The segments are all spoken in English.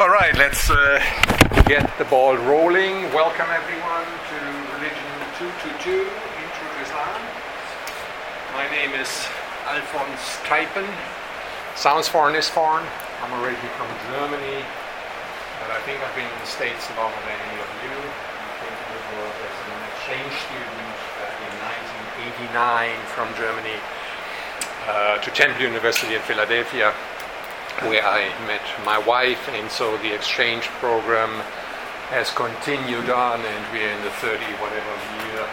All right, let's get the ball rolling. Welcome everyone to Religion 222, Intro to Islam. My name is Alphonse Keipen. Sounds foreign, is foreign. I'm originally from Germany, but I think I've been in the States longer than any of you. I came over as an exchange student in 1989 from Germany to Temple University in Philadelphia, where I met my wife, and so the exchange program has continued on, and we're in the 30 whatever year.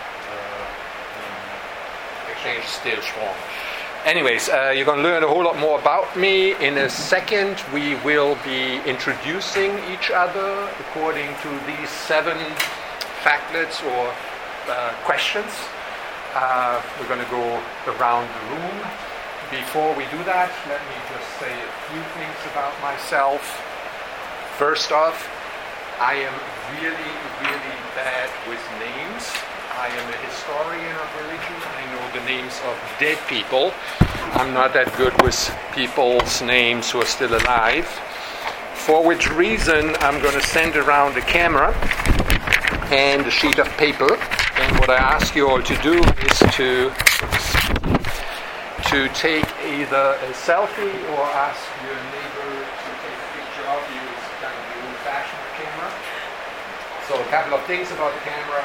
Exchange is still strong. Anyways, you're going to learn a whole lot more about me. In a second, we will be introducing each other according to these 7 factlets or questions. We're going to go around the room. Before we do that, let me just say a few things about myself. First off, I am really, really bad with names. I am a historian of religion. I know the names of dead people. I'm not that good with people's names who are still alive. For which reason, I'm going to send around a camera and a sheet of paper. And what I ask you all to do is to take either a selfie or ask your neighbor to take a picture of you. It's kind of the old-fashioned camera. So a couple of things about the camera.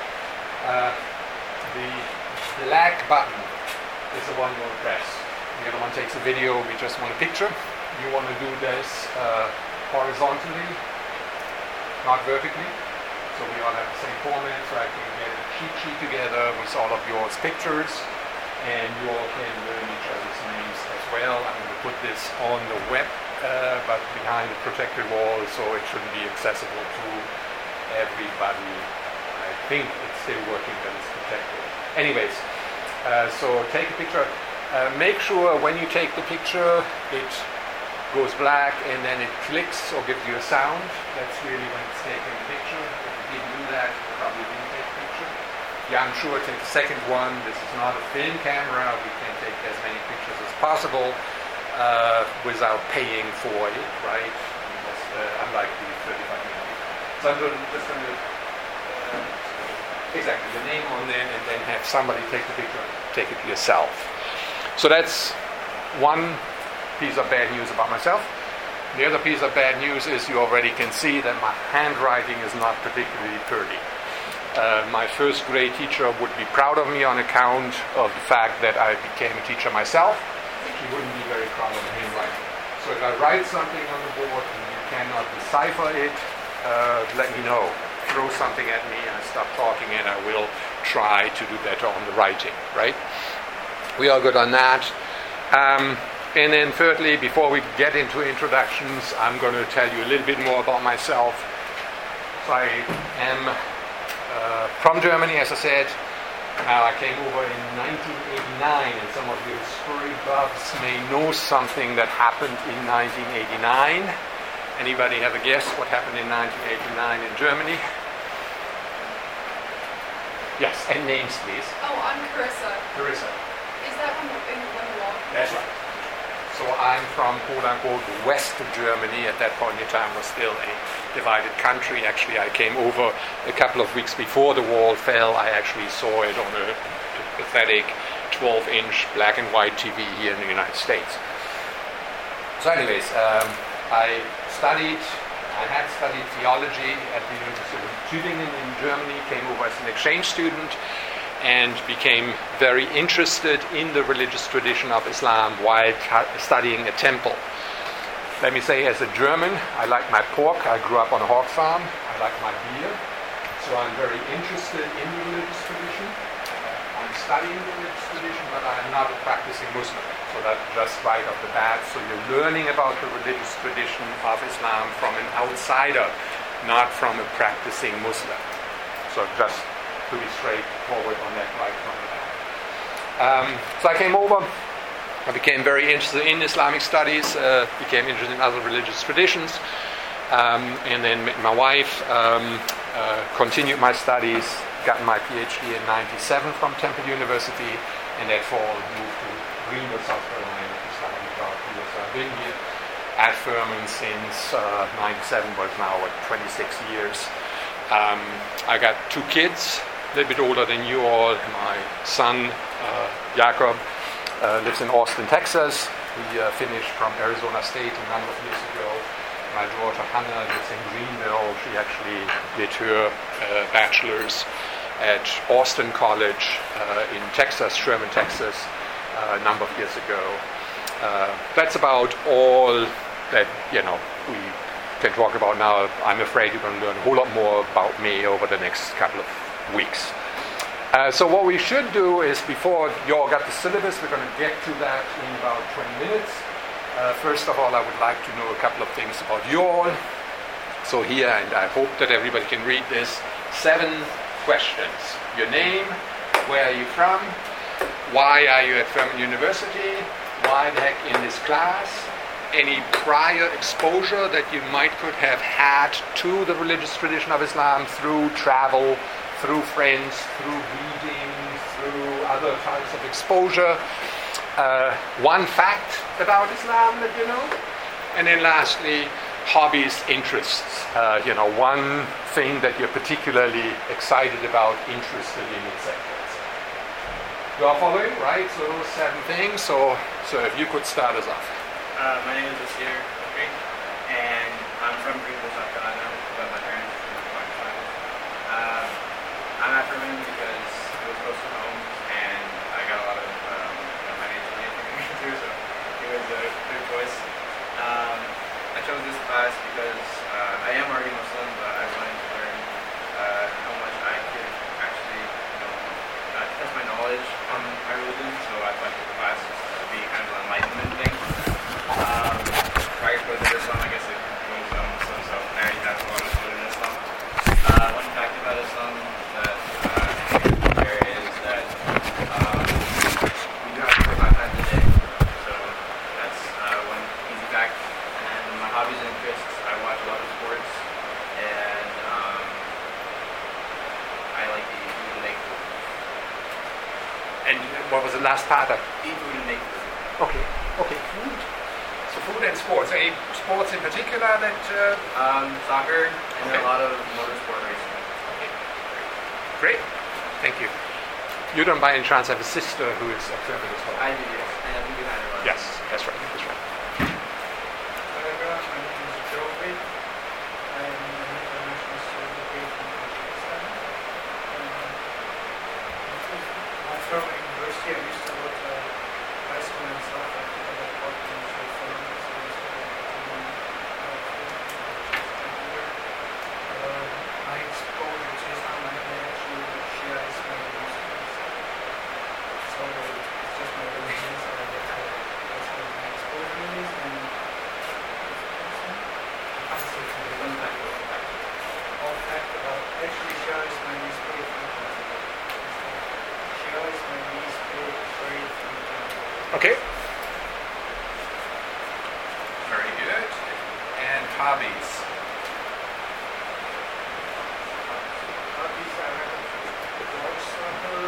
The black button is the one you'll press. The other one takes a video. We just want a picture. You want to do this horizontally, not vertically. So we all have the same format, so I can get a cheat sheet together with all of yours pictures. And you all can learn each other's names as well. I'm going to put this on the web, but behind a protected wall, so it shouldn't be accessible to everybody. I think it's still working, but it's protected. Anyways, so take a picture. Make sure when you take the picture, it goes black and then it clicks or gives you a sound. That's really when it's taking a picture. If you didn't do that, you probably didn't take a picture. Yeah, I'm sure take the second one. This is not a film camera. We can take as many pictures as possible without paying for it, right? Unlike the 35 minutes. So I'm just going to exactly your name on there, and then have somebody take the picture, take it yourself. So that's one piece of bad news about myself. The other piece of bad news is you already can see that my handwriting is not particularly pretty. My first grade teacher would be proud of me on account of the fact that I became a teacher myself. She wouldn't be very proud of my handwriting. So if I write something on the board and you cannot decipher it, let me know. Throw something at me and I stop talking, and I will try to do better on the writing, right? We are good on that. And then thirdly, before we get into introductions, I'm going to tell you a little bit more about myself. So I am from Germany, as I said. I came over in 1989, and some of you history buffs may know something that happened in 1989. Anybody have a guess what happened in 1989 in Germany? Yes, and names, please. Oh, I'm Carissa. Carissa. Is that when the wall? That's right. So I'm from, quote-unquote, west of Germany. At that point in time, was still a divided country. Actually, I came over a couple of weeks before the wall fell. I actually saw it on a pathetic 12-inch black and white TV here in the United States. So anyways, I had studied theology at the University of Tübingen in Germany, came over as an exchange student, and became very interested in the religious tradition of Islam while studying a temple. Let me say, as a German, I like my pork. I grew up on a hog farm. I like my beer. So I'm very interested in the religious tradition. I'm studying the religious tradition, but I'm not a practicing Muslim. So that's just right off the bat. So you're learning about the religious tradition of Islam from an outsider, not from a practicing Muslim. So just to be straightforward on that right from the bat. So I came over. I became very interested in Islamic studies, became interested in other religious traditions, and then met my wife, continued my studies, got my PhD in 1997 from Temple University, and that fall moved to Greenville, South Carolina, to study about years. I've been here at Furman since 97, but now 26 years. I got 2 kids, a little bit older than you all. My son, Jakob, lives in Austin, Texas. He finished from Arizona State a number of years ago. My daughter Hannah lives in Greenville. She actually did her bachelor's at Austin College in Texas, Sherman, Texas, a number of years ago. That's about all that we can talk about now. I'm afraid you're going to learn a whole lot more about me over the next couple of weeks. So what we should do is, before you all got the syllabus, we're going to get to that in about 20 minutes. First of all, I would like to know a couple of things about you all. So here, and I hope that everybody can read this, 7 questions. Your name, where are you from, why are you at Furman University, why the heck in this class, any prior exposure that you could have had to the religious tradition of Islam through travel, through friends, through reading, through other types of exposure, one fact about Islam that you know, and then lastly, hobbies, interests, one thing that you're particularly excited about, interested in, etc. You are following, right? So those 7 things. So if you could start us off. My name is Asir, and I'm from Greenville, South Carolina, but my parents are from Pakistan. I'm at Furman because it was close to home, and I got a lot of financial aid from me too, so it was a good choice. I chose this class because I am already Muslim, but I wanted to learn how much I could actually, test my knowledge on my religion, so I thought the class would be kind of an enlightenment thing. Prior to Islam, I guess it was Muslim, so I already had a lot of food in Islam. One fact about Islam that there is that we do have to pray 5 times a day, so that's one easy fact. And my hobbies and interests, I watch a lot of sports, and I like to eat food and make food. And what was the last part of? Eat food and make food. Okay, food. So food and sports. Any sports in particular that? Soccer and then a lot of motorsport racing. Okay, great. Thank you. You don't by any chance have a sister who is at Furman as well? I do, yes. And I think you had her on. Yes, that's right. My name is Jovi. I am an international certificate from Pakistan. At Furman University, I used to go to high school in South Africa, but Portland is with Furman, so my exposure to Islam, I actually Shia Ismaili Muslims. So it's just my religion, so that's what my exposure is. And all fact about actually Shia is my least favorite. Shia is my least favorite. Okay. Very good. And hobbies. Hobbies, I have watch soccer,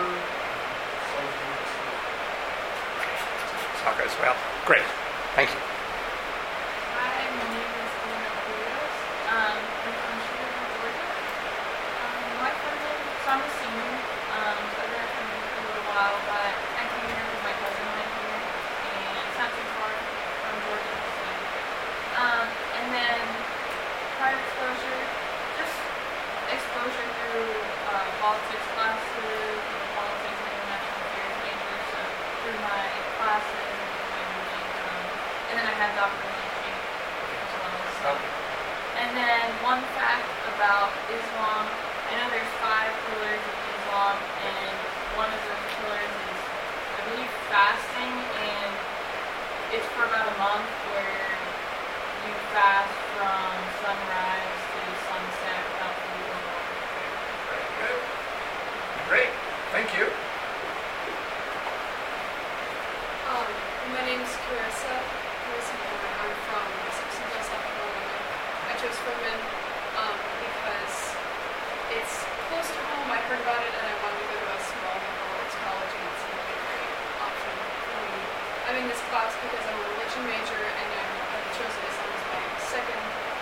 Soccer as well. Great. Thank you. Hi, my name is Elena Rios. I'm from Shreveport, Georgia. My family, so I'm a senior. I've been at Furman for a little while, but I came here because my cousin went here, and it's not too far from Georgia. So. And then prior exposure, just exposure through politics classes, politics and international affairs major, so through my classes and my reading. And then I had documentary as well. So. And then one fact about Islam, I know there's 5 pillars of Islam, and one of those pillars is, I believe, fasting, and it's for about a month where you fast from sunrise to sunset without food or water. Very good. Great. Thank you. My name is Carissa. I'm from Simpsonville, South Carolina. I chose Furman because it's close to home. I heard about it and I wanted to go to a small liberal arts college, and it seemed like a great option for me. I'm in this class because I'm a religion major and I've chosen Islam second,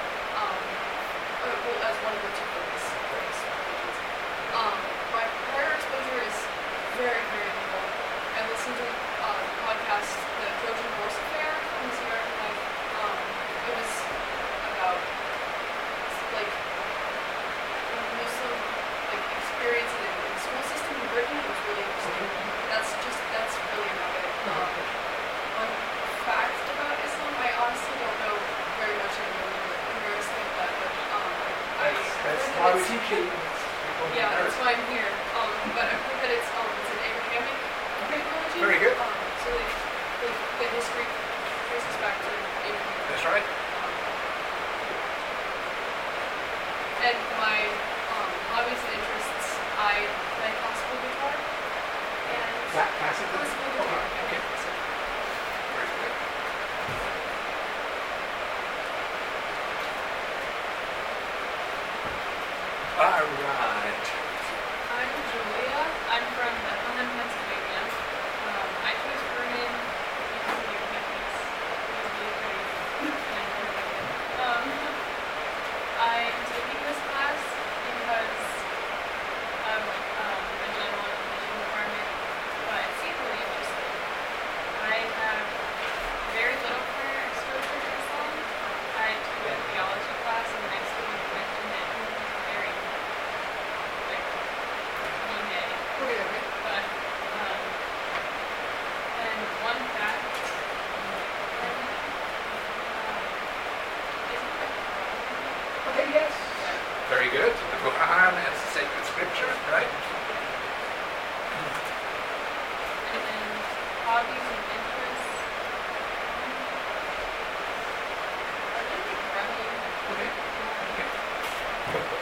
well, as one of the two focus pages. My prior exposure is very, very little. I listened to the podcast, The Trojan Horse Affair from This American Life. It was about like Muslim experience in the school system in Britain. It was really interesting. That's really about it. One fact about Islam, I honestly don't know very much anymore. I'm embarrassed to admit that, but That's why we teach you. yeah, that's why I'm here. But I've heard that it's an Abrahamic mythology. Very good. So the history traces back to Abraham. That's right. And my hobbies and interests, I play classical guitar and Classical? classical guitar. Okay. So, Very good. All right. I'm Julia. I'm from Bethlehem, Pennsylvania. I chose Vernon because of your campus. It was really pretty. I'm taking this class because of the general education department, but it seemed really interesting. I have very little prior exposure to Islam. I took a theology class and next to it mentioned it very gay. okay. But, and one fact, Okay, yes. Very good. The Quran as sacred scripture, right? and then hobbies and interests. I really like running. Okay. Okay.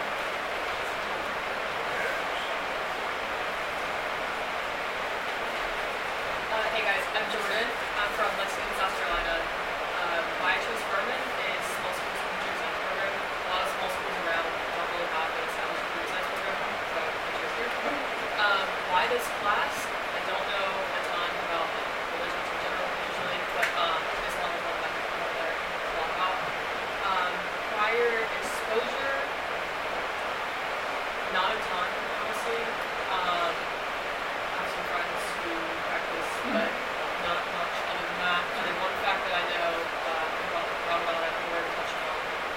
Hey guys, I'm Jordan. I'm from Lexington, South Carolina. Why I chose Furman is small schools computer science program. A lot of small schools around don't really have an established computer science program, so I chose here. Why this class? I don't know a ton about religions in general usually, but Islam is one that I know a lot about. Prior exposure, not a ton, honestly. I have some friends who practice, but not much other than that. And then one fact that I know about that I've already touched on.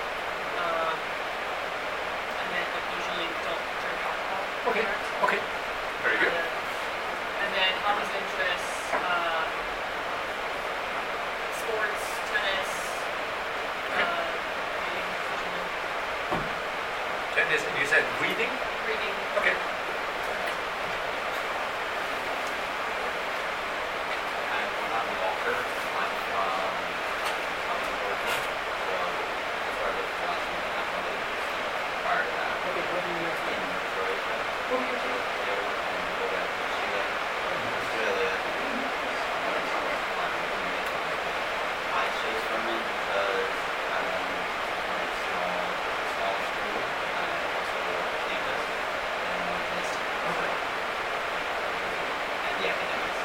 And then usually don't drink alcohol. Okay. Okay. Very good. And then hobbies and interests, sports, tennis, reading, Tennis, and you said reading? reading. Okay. I'm Walker. I'm from Georgia. So I started last week in athletics. Prior to that, Okay, what do you in Croatia, What do you do? and go back to Chile, Australia, and I chose Furman because I'm in a small school, also campus, and Okay. and the academics.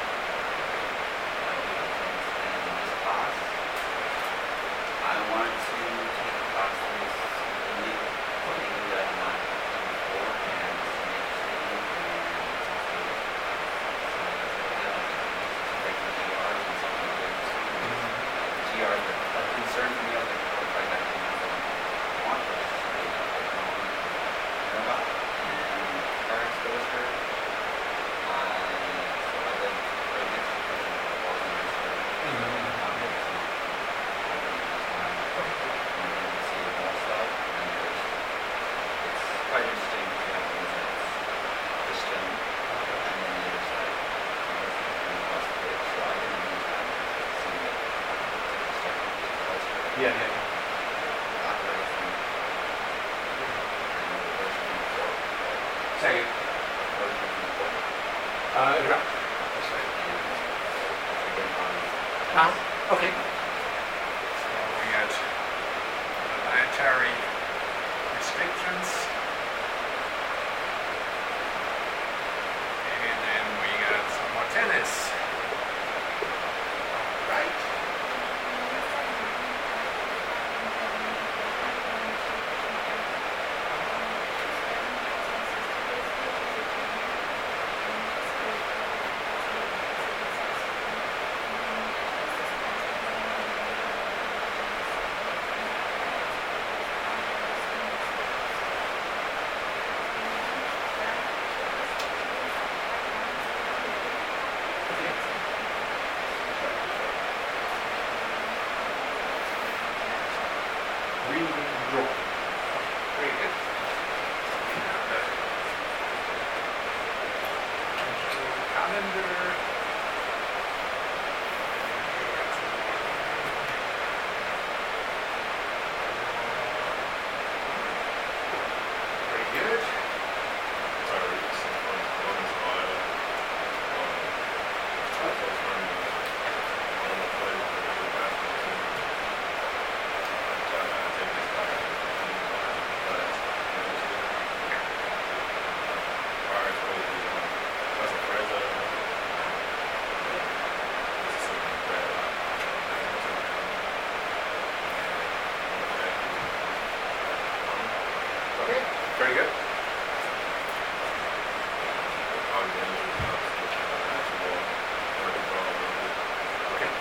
And in this class, I wanted to take a class that is illegal, something that I've not done before, and it's interesting, and it's also breaking the GRs and something really interesting. The GRs are a concern for me. I was like, oh, try that thing out. I want to really know about. And our exposure, I live right next to the Boston University. It's quite interesting to have things that's Christian and then the other side across the bridge. So I didn't use that to see the culture. Yeah, yeah. Second. Right. That's right. Okay. So we got dietary restrictions. And then we got some more tennis. Right. Very good. Okay.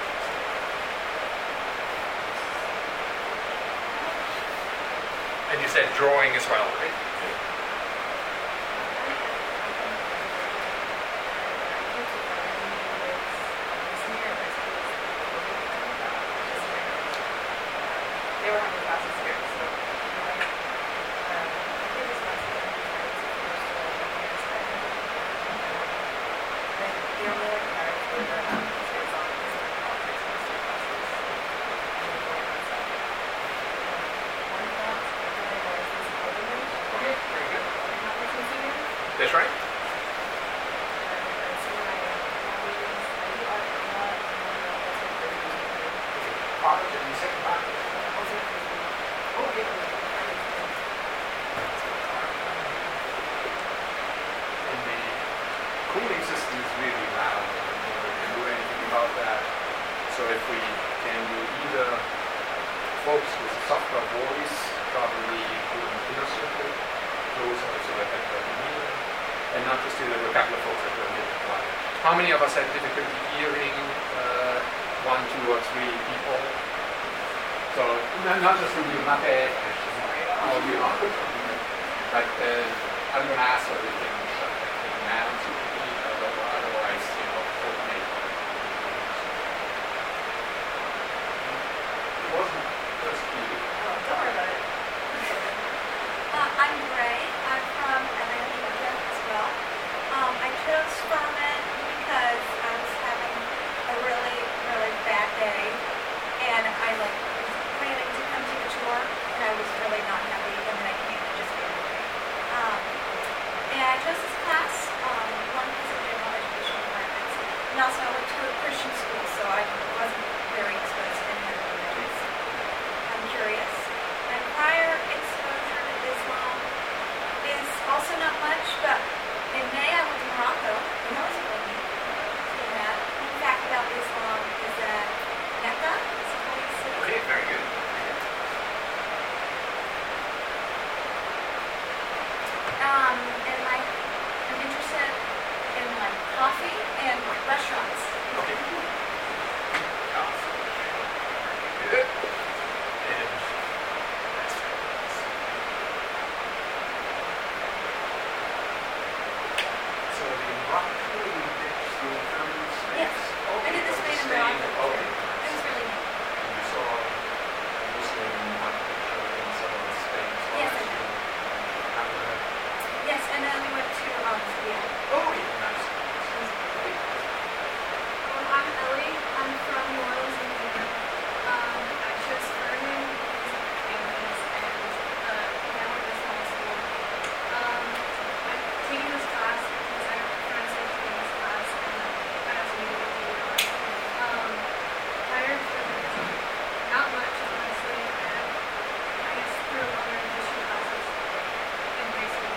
And you said drawing as well, right? They were having classes here, so I think this last year the only like parents were the kids on history, politics, and history classes. And we learned about stuff. One class was physical image. Okay, very good. And that was missing in. That's right. And so my hobbies, I do art a lot, and that's my first music. Art and the second part. Also, Oh, okay. And the cooling system is really loud. We can do anything about that. So if we can do either folks with a softer voice, probably do an inner circle, closer so that they can hear. And not just do a couple of folks that are a little quiet. How many of us have difficulty hearing 1, 2, or 3 people? So not just from you, not bad questions, all you are. But I'm going to ask so we can shut that thing down so we can eat otherwise, coordinate. It wasn't just you. don't worry about it. I'm Gray. I'm from Atlanta, Georgia as well. I chose Furman because I was having a really, really bad day, and I was planning to come to the tour, and I was really not happy, and then I came and just ran away. And I chose this class, one because of general education requirements, and also I went to a Christian school, so I wasn't very exposed to any other religions. I'm curious. And prior exposure to Islam is also not much, but in May I went to Morocco, and that was really neat. Seeing that. One fact about Islam is that Mecca is a holy city. Okay, very good. And I'm interested in coffee and restaurants. Okay. Good. And so the Morocco, you did the film Spain? Yes. I did the Spain and Morocco. Okay. It was really neat. You saw Muslim architecture in some of Spain. Yes, I did. Yes, and then we went to Seville. Oh, yeah, nice. I'm Ellie. I'm from New Orleans, Louisiana. I chose Furman because of campus and now at this high school. I'm taking this class because I have friends who are taking this class and I also need to get it on. Prior to this, not much, honestly, and I guess through other history classes in high school.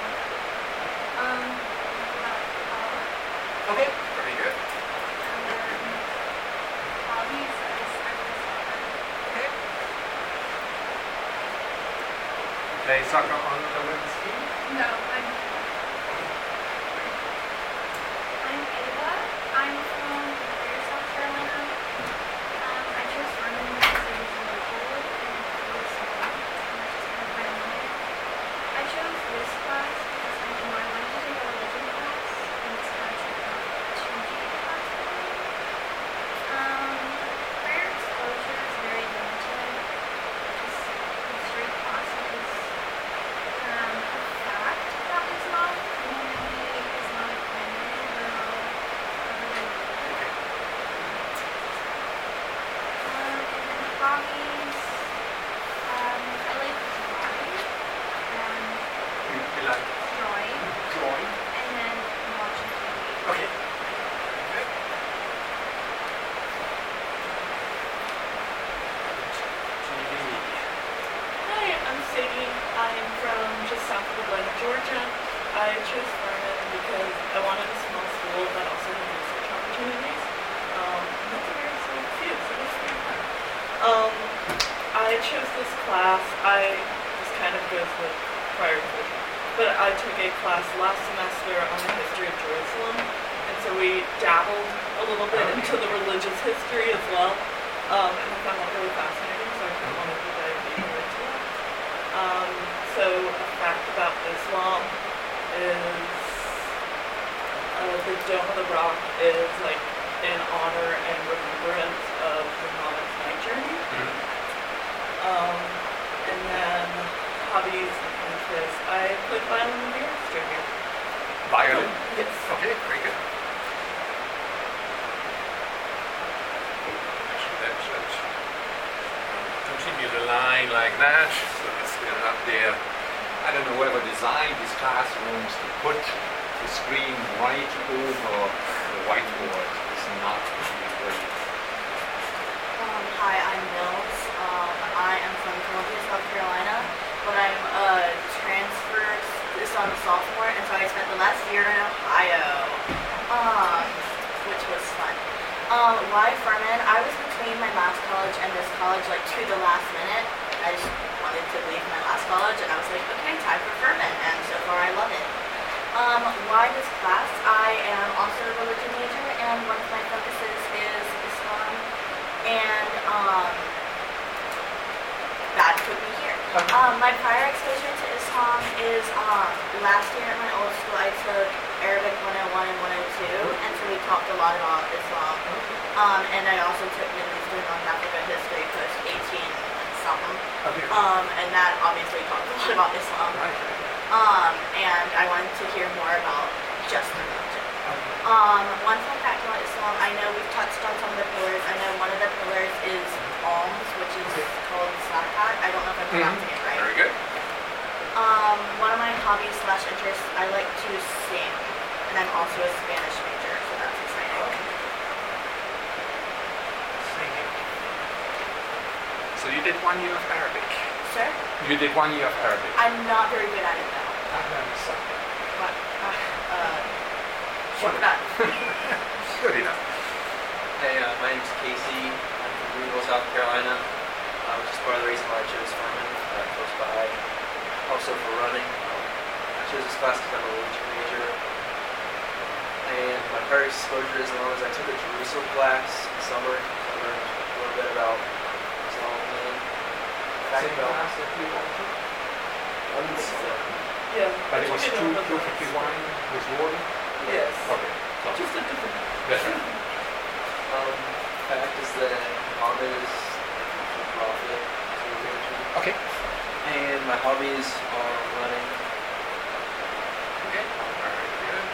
Okay, very good. And then hobbies, I play soccer. Okay. Play soccer on the women's team? No, I'm Ava. I'm from Greer, South Carolina. I chose Furman because it was really cool and it was small. And that's just kind of my name. I chose this class because I wanted to take a religion class, and this class is a 2G class for me. Prior exposure is very limited. Just history classes. A fact about Islam, many Islamic women know really well. And then hobbies, I like drawing, You like drawing? and then watching TV. Okay. Good. TV. Hi, I'm Sadie. I'm from just south of Atlanta, Georgia. I chose Furman because I wanted a small school that also had research opportunities. That's a very small field, so that's pretty fun. I chose this class. This kind of goes with prior exposure but I took a class last semester on the history of Jerusalem, and so we dabbled a little bit into the religious history as well, and I found that really fascinating, so I kind of wanted to dive deeper into that. So a fact about Islam is the Dome of the Rock is like in honor and remembrance of Muhammad's night journey. And then hobbies like this. I played violin in the orchestra here. Violin? Yes. Okay, very good. Actually, let's continue the line like that. So it's still up there. I don't know whoever designed these classrooms to put the screen right over the whiteboard. It's not really great. Hi, I'm Mills. I am from Columbia, South Carolina, but I'm a transfer sophomore, and so I spent the last year in Ohio, which was fun. Why Furman? I was between my last college and this college, like to the last minute. I just wanted to leave my last college, and I was like, okay, time for Furman, and so far I love it. Why this class? I am also a religion major, and one of my focuses is Islam, and that took me here. My prior exposure to Islam is last year at my old school I took Arabic 101 and 102, and so we talked a lot about Islam. And I also took Middle Eastern North Africa history post 18 something. And that obviously talked a lot about Islam. And I wanted to hear more about just the religion. One fun fact about Islam, I know we've touched on some of the pillars. I know one of the pillars is alms, which is called sadaqat. I don't know if I'm pronouncing it right. Very good. One of my hobbies / interests, I like to sing, and I'm also a Spanish major, so that's exciting. Singing. So you did 1 year of Arabic. Sir? You did 1 year of Arabic. I'm not very good at it though. But, Good enough. Hey, my name's Casey. I'm from Greenville, South Carolina, which is part of the reason why I chose Furman, close by. Also for running. I chose this class because I'm a religion major. And my prior exposure to Islam is I took a Jerusalem class in the summer. So I learned a little bit about Islam then. Same class that you went to? One in the summer. Yeah. But it was 251 with Warden? Yes. Okay. So Just a different. better. Fact is that Muhammad is the prophet. Okay. And my hobbies are running. Okay. Very good.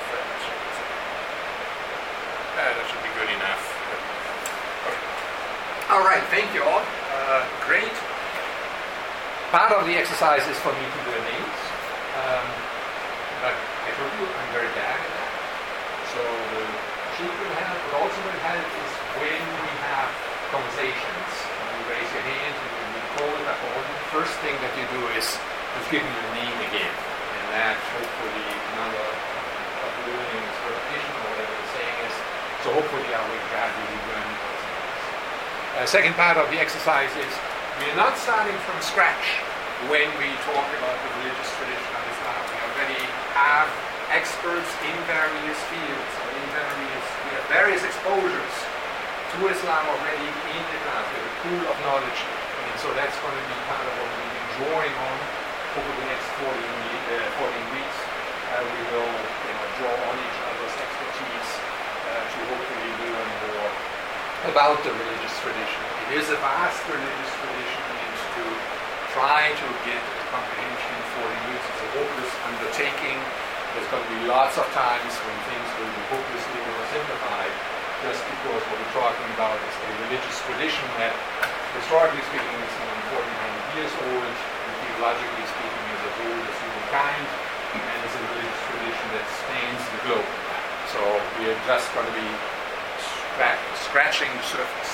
That should be good enough. Okay. All right. Thank you all. Great. Part of the exercise is for me to do names. But I told you I'm very bad at that. So the sheet will help, but also will help is when we have conversations. When you raise your hand and you call it up, the first thing that you do is just give me your name again. And that hopefully another of learning is repetition or whatever the saying is. So hopefully I will gradually learn those things. Second part of the exercise is we're not starting from scratch when we talk about the religious tradition of Islam. We already have experts in various fields, or we have various exposures to Islam already in the class. We have a pool of knowledge, and so that's going to be part of what we'll be drawing on over the next 14 weeks. We will draw on each other's expertise to hopefully learn more about the religious tradition. It is a vast religious tradition, and to try to get a comprehension for the youth is a hopeless undertaking. There's going to be lots of times when things will be hopelessly oversimplified, just because what we're talking about is a religious tradition that, historically speaking, is more than 1,400 years old, and theologically speaking is as old as humankind, and is a religious tradition that spans the globe. So we're just going to be scratching the surface.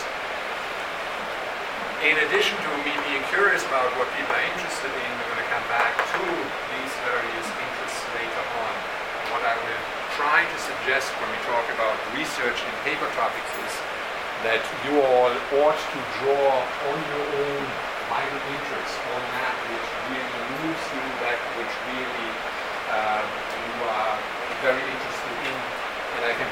In addition to me being curious about what people are interested in, we're going to come back to these various interests later on. What I will try to suggest when we talk about research and paper topics is that you all ought to draw on your own vital interests, on that which really moves you, that which really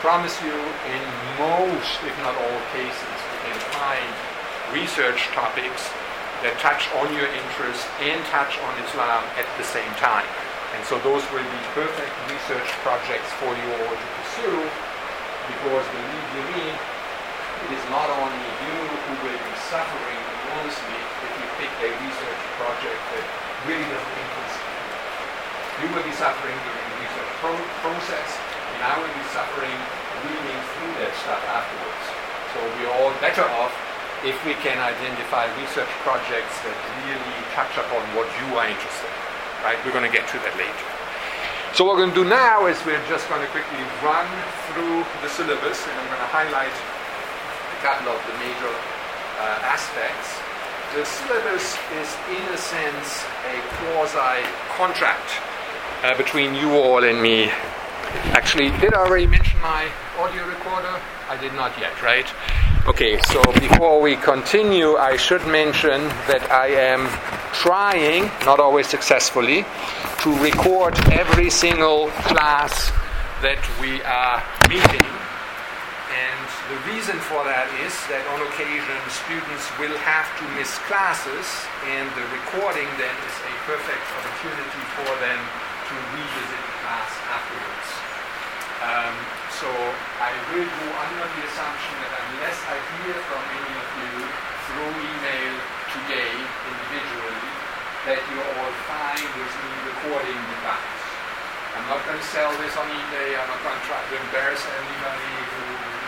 promise you, in most, if not all cases, you can find research topics that touch on your interest and touch on Islam at the same time. And so those will be perfect research projects for you all to pursue, because believe you me, it is not only you who will be suffering enormously if you pick a research project that really doesn't interest you. You will be suffering during the research process, and I will be suffering reading through that stuff afterwards. So we're all better off if we can identify research projects that really touch upon what you are interested in. Right? We're going to get to that later. So what we're going to do now is we're just going to quickly run through the syllabus, and I'm going to highlight a couple of the major aspects. The syllabus is, in a sense, a quasi-contract between you all and me. Actually, did I already mention my audio recorder? I did not yet, right? Okay, so before we continue, I should mention that I am trying, not always successfully, to record every single class that we are meeting. And the reason for that is that on occasion students will have to miss classes, and the recording then is a perfect opportunity for them to revisit the class afterwards. So I will go under the assumption that unless I hear from any of you through email today individually, that you're all fine with me recording the class. I'm not going to sell this on eBay. I'm not going to try to embarrass anybody who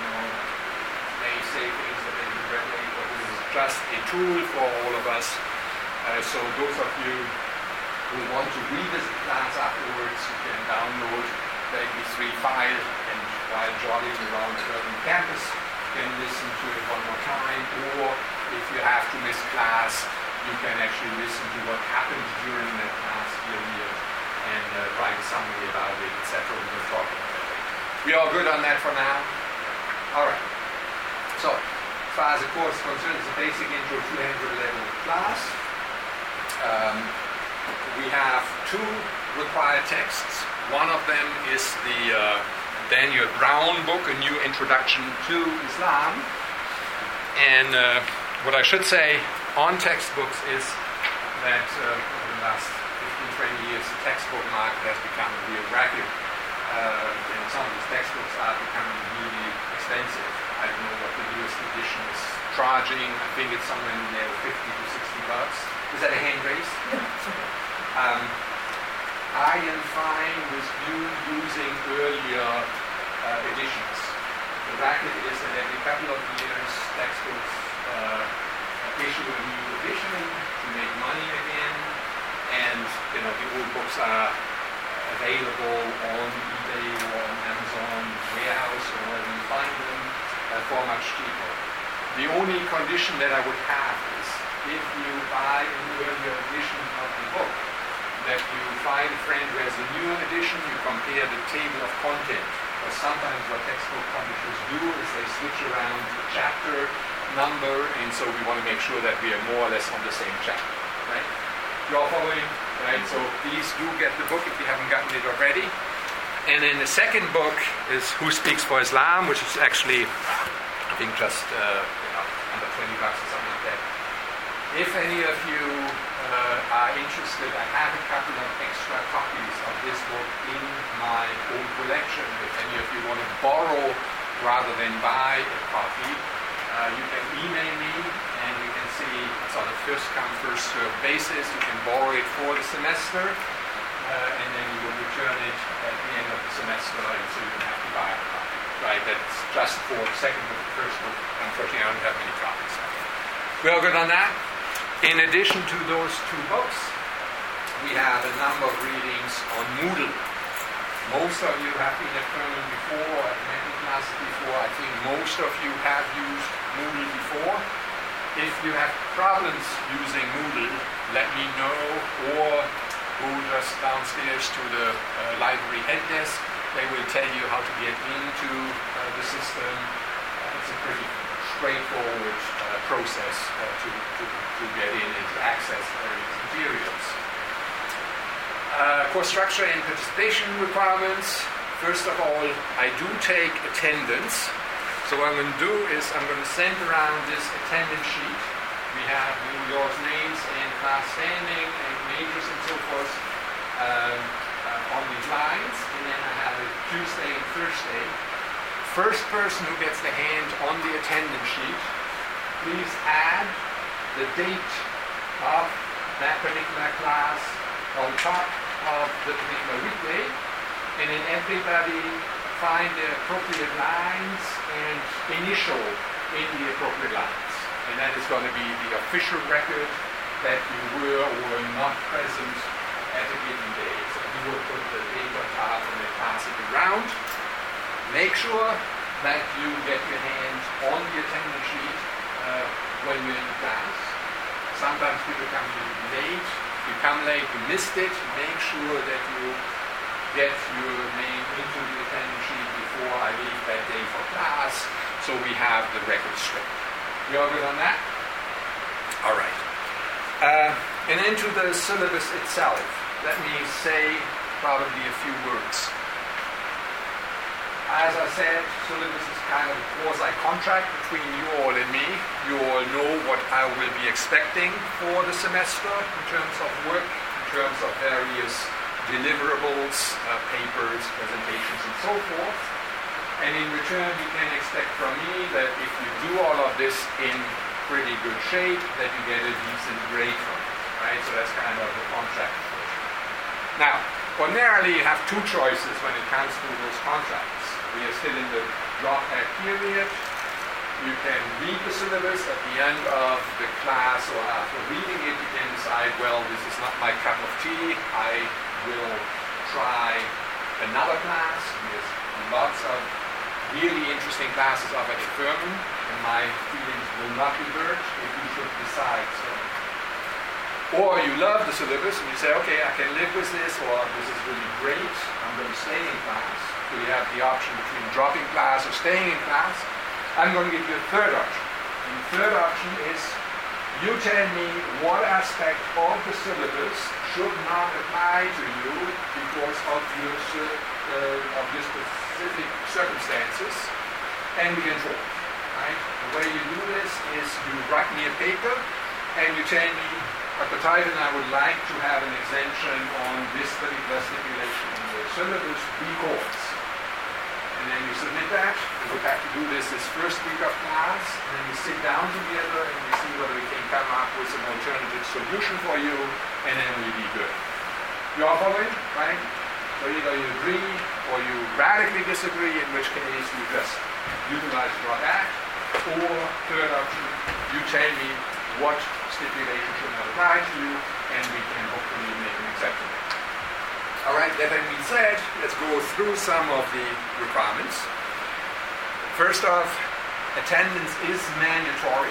may say things that they regret later. This is just a tool for all of us. So those of you who want to revisit the class afterwards, you can download the MP3 file, and while jogging around Berlin campus, you can listen to it one more time, or if you have to miss class, you can actually listen to what happened during that class period and write a summary about it, etc. We will talk about that later. We all good on that for now? All right. So, as far as the course is concerned, it's a basic intro to Android level class. We have two required texts. One of them is the Daniel Brown book, A New Introduction to Islam. And what I should say on textbooks is that over the last 15, 20 years, the textbook market has become a real racket. And some of these textbooks are becoming really expensive. I don't know what the newest edition is charging. I think it's somewhere in the neighborhood of $50 to $60. Is that a hand raise? I am fine with you using earlier editions. The racket is that every couple of years textbooks issue a new edition to make money again, and the old books are available on eBay or on Amazon warehouse or wherever you find them for much cheaper. The only condition that I would have is if you buy an earlier edition of the book, that you find a friend who has a newer edition, you compare the table of content. Or sometimes what textbook publishers do is they switch around the chapter number, and so we want to make sure that we are more or less on the same chapter. Right? You all following? Right? So please do get the book if you haven't gotten it already. And then the second book is Who Speaks for Islam, which is actually, I think, just under $20 or something like that. If any of you are interested, I have a couple of extra copies of this book in my own collection. If any of you want to borrow rather than buy a copy, you can email me, and you can see it's on a first-come, first-served basis. You can borrow it for the semester, and then you will return it at the end of the semester, and so you don't have to buy a copy. Right? That's just for the second book. The first book, unfortunately, I don't have many copies of it. We all good on that? In addition to those two books, we have a number of readings on Moodle. Most of you have been at Furman before, at many classes before. I think most of you have used Moodle before. If you have problems using Moodle, let me know, or go just downstairs to the library head desk. They will tell you how to get into the system. It's a pretty straightforward process to get in and to access various materials. Course structure and participation requirements. First of all, I do take attendance. So what I'm going to do is I'm going to send around this attendance sheet. We have your names and class standing and majors and so forth on these lines. And then I have it Tuesday and Thursday. First person who gets the hand on the attendance sheet, please add the date of that particular class on top of the particular weekday. And then everybody find the appropriate lines and initial in the appropriate lines. And that is going to be the official record that you were or were not present at a given day. So you will put the date on top and then pass it around. Make sure that you get your hand on the attendance sheet when you're in class. Sometimes people come late. If you come late, you missed it. Make sure that you get your name into the attendance sheet before I leave that day for class, so we have the record straight. You all good on that? All right. And then to the syllabus itself. Let me say probably a few words. As I said, syllabus is kind of a quasi-contract between you all and me. You all know what I will be expecting for the semester in terms of work, in terms of various deliverables, papers, presentations, and so forth. And in return, you can expect from me that if you do all of this in pretty good shape, that you get a decent grade from it, right? So that's kind of the contract. Now, ordinarily, you have two choices when it comes to those contracts. We are still in the drop-back period. You can read the syllabus at the end of the class, or after reading it, you can decide, well, this is not my cup of tea. I will try another class. There's lots of really interesting classes offered at Furman, and my feelings will not be hurt if you should decide so. Or you love the syllabus and you say, okay, I can live with this, or this is really great, I'm going to stay in class. So you have the option between dropping class or staying in class. I'm going to give you a third option. And the third option is you tell me what aspect of the syllabus should not apply to you because of your specific circumstances, and we can talk. Right? The way you do this is you write me a paper and you tell me, Dr. Titan, I would like to have an exemption on this particular stipulation in the syllabus because. And then you submit that. We would have to do this first week of class, and then we sit down together and we see whether we can come up with an alternative solution for you, and then we'll be good. You all following? Right? So either you agree or you radically disagree, in which case you just utilize your act, or third option, you tell me what stipulation should not apply to you, and we can hopefully make an exception. All right, that having been said, let's go through some of the requirements. First off, attendance is mandatory.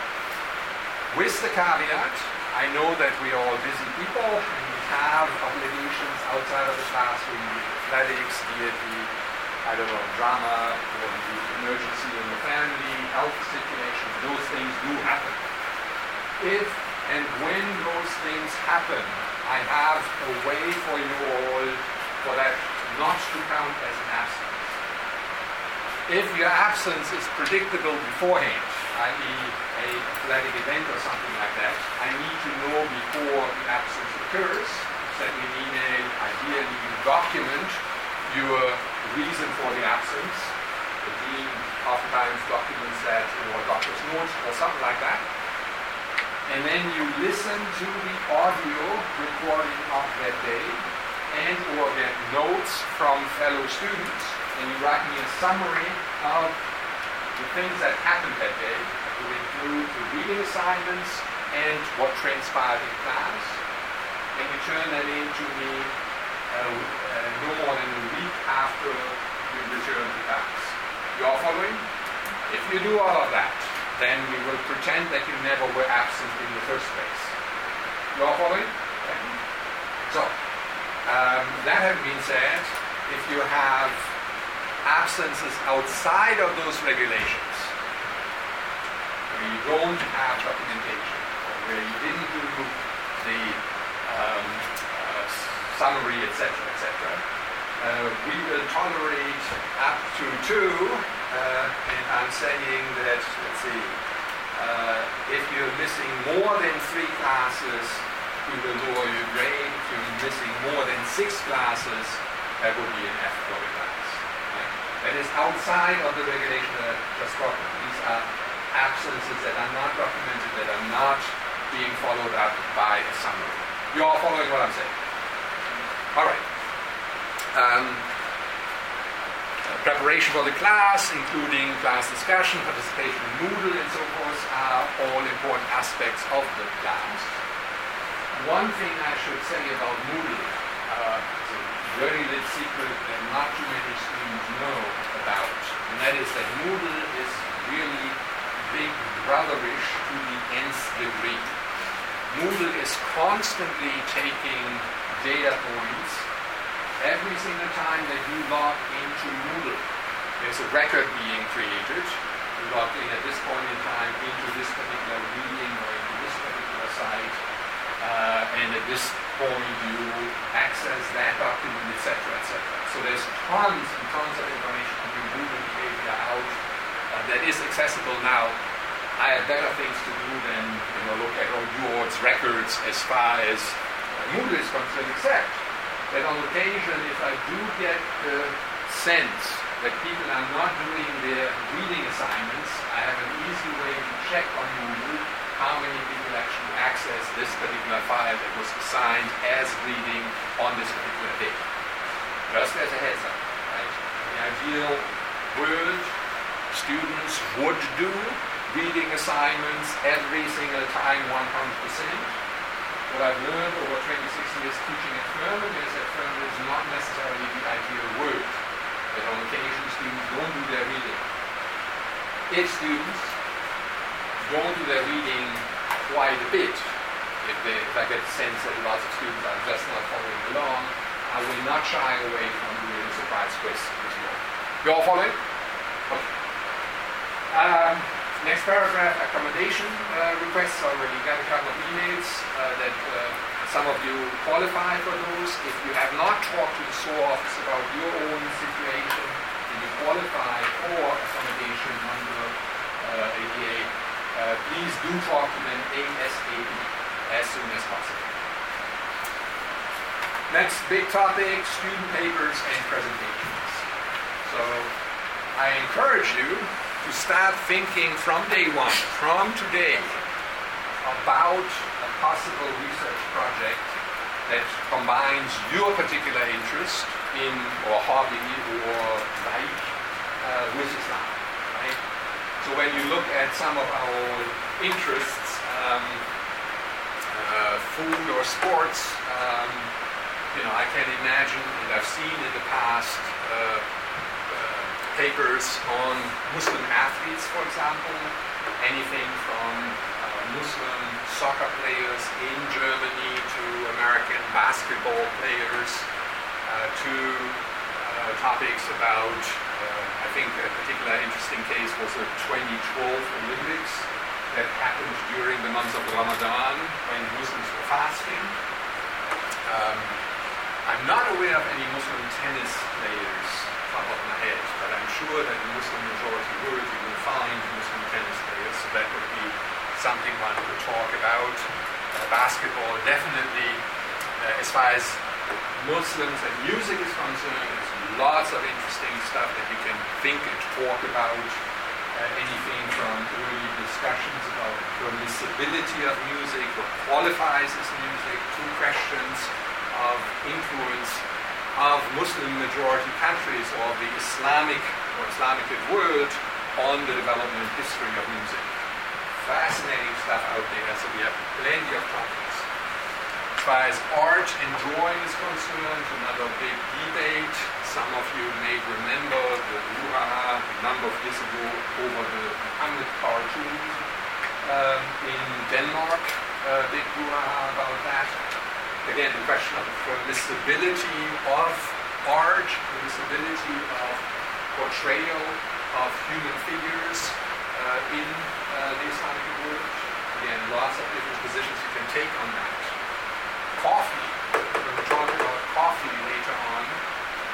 With the caveat, I know that we are all busy people and we have obligations outside of the classroom, be it athletics, be it the, drama, or the emergency in the family, health situation. Those things do happen. If and when those things happen, I have a way for you all for that not to count as an absence. If your absence is predictable beforehand, i.e. a athletic event or something like that, I need to know before the absence occurs, that we ideally document your reason for the absence. The dean oftentimes documents that or doctor's notes or something like that. And then you listen to the audio recording of that day and or get notes from fellow students, and you write me a summary of the things that happened that day. That will include the reading assignments and what transpired in class. And you turn that in to me no more than a week after you return to class. You all following? If you do all of that, then we will pretend that you never were absent in the first place. You all following? Okay. So, that having been said, if you have absences outside of those regulations, where you don't have documentation, or where you didn't do the summary, etc., we will tolerate up to 2, and I'm saying that, let's see, if you're missing more than 3 classes, we will lower your grade. If you're missing more than 6 classes, that would be an F for the class. Right? That is outside of the regulation that I just talked about. These are absences that are not documented, that are not being followed up by a summary. You all following what I'm saying? All right. Preparation for the class, including class discussion, participation in Moodle, and so forth, are all important aspects of the class. One thing I should say about Moodle, it's a very lit secret that not too many students know about, and that is that Moodle is really big brotherish to the nth degree. Moodle is constantly taking data points. Every single time that you log into Moodle, there's a record being created. You log in at this point in time into this particular reading or into this particular site, and at this point you access that document, etc., etc. So there's tons and tons of information from Moodle behavior out that is accessible now. I have better things to do than look at Ward's records as far as Moodle is concerned, except that on occasion, if I do get the sense that people are not doing their reading assignments, I have an easy way to check on Moodle how many people actually access this particular file that was assigned as reading on this particular day. Just as a heads up, right? In the ideal world, students would do reading assignments every single time 100%. What I've learned over 26 years teaching at Furman is that Furman is not necessarily the ideal world. That on occasion students don't do their reading. If students don't do their reading quite a bit, if I get the sense that lots of students are just not following along, I will not shy away from doing a surprise quiz as well. You all following? Okay. Next paragraph, accommodation requests. Already got a couple of emails that some of you qualify for those. If you have not talked to the SOAR office about your own situation and you qualify for accommodation under ADA, please do talk to them ASAP, as soon as possible. Next big topic, student papers and presentations. So I encourage you to start thinking from day one, from today, about a possible research project that combines your particular interest in, or hobby, or like, with Islam. Right? So when you look at some of our interests, food or sports, I can imagine, and I've seen in the past, papers on Muslim athletes, for example, anything from Muslim soccer players in Germany to American basketball players to topics about, I think a particular interesting case was the 2012 Olympics that happened during the month of Ramadan when Muslims were fasting. I'm not aware of any Muslim tennis players top of my head, but I'm sure that in the Muslim majority world you will find Muslim tennis players, so that would be something one could talk about. Basketball, definitely. As far as Muslims and music is concerned, there's lots of interesting stuff that you can think and talk about. Anything from early discussions about the permissibility of music, what qualifies as music, to questions of influence of Muslim majority countries or the Islamic or Islamic world on the development history of music. Fascinating stuff out there, so we have plenty of topics. As far as art and drawing is concerned, another big debate. Some of you may remember the brouhaha a number of years ago over the Muhammad cartoon in Denmark. Big brouhaha about that. Again, the question of the permissibility of art, permissibility of portrayal of human figures in the Islamic world. Again, lots of different positions you can take on that. Coffee, when we talk about coffee later on, where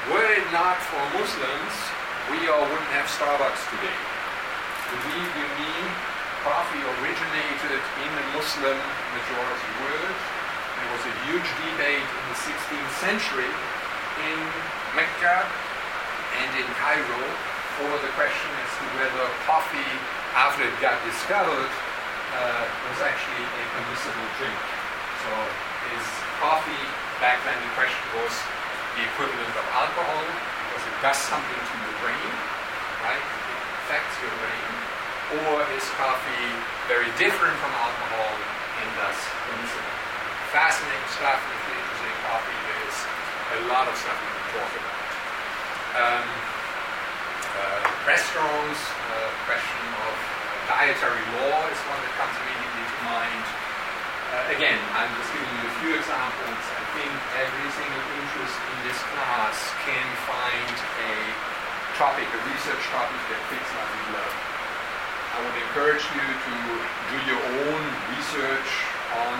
not for Muslims, we all wouldn't have Starbucks today. Believe you me, coffee originated in a Muslim majority world. There was a huge debate in the 16th century in Mecca and in Cairo over the question as to whether coffee, after it got discovered, was actually a permissible drink. So is coffee, back then the question was the equivalent of alcohol because it does something to your brain, right? It affects your brain. Or is coffee very different from alcohol and thus permissible? Fascinating stuff. If you're interested in coffee, there's a lot of stuff we can talk about. Restaurants, question of dietary law is one that comes immediately to mind. Again, I'm just giving you a few examples. I think every single interest in this class can find a topic, a research topic that fits like a glove. I would encourage you to do your own research on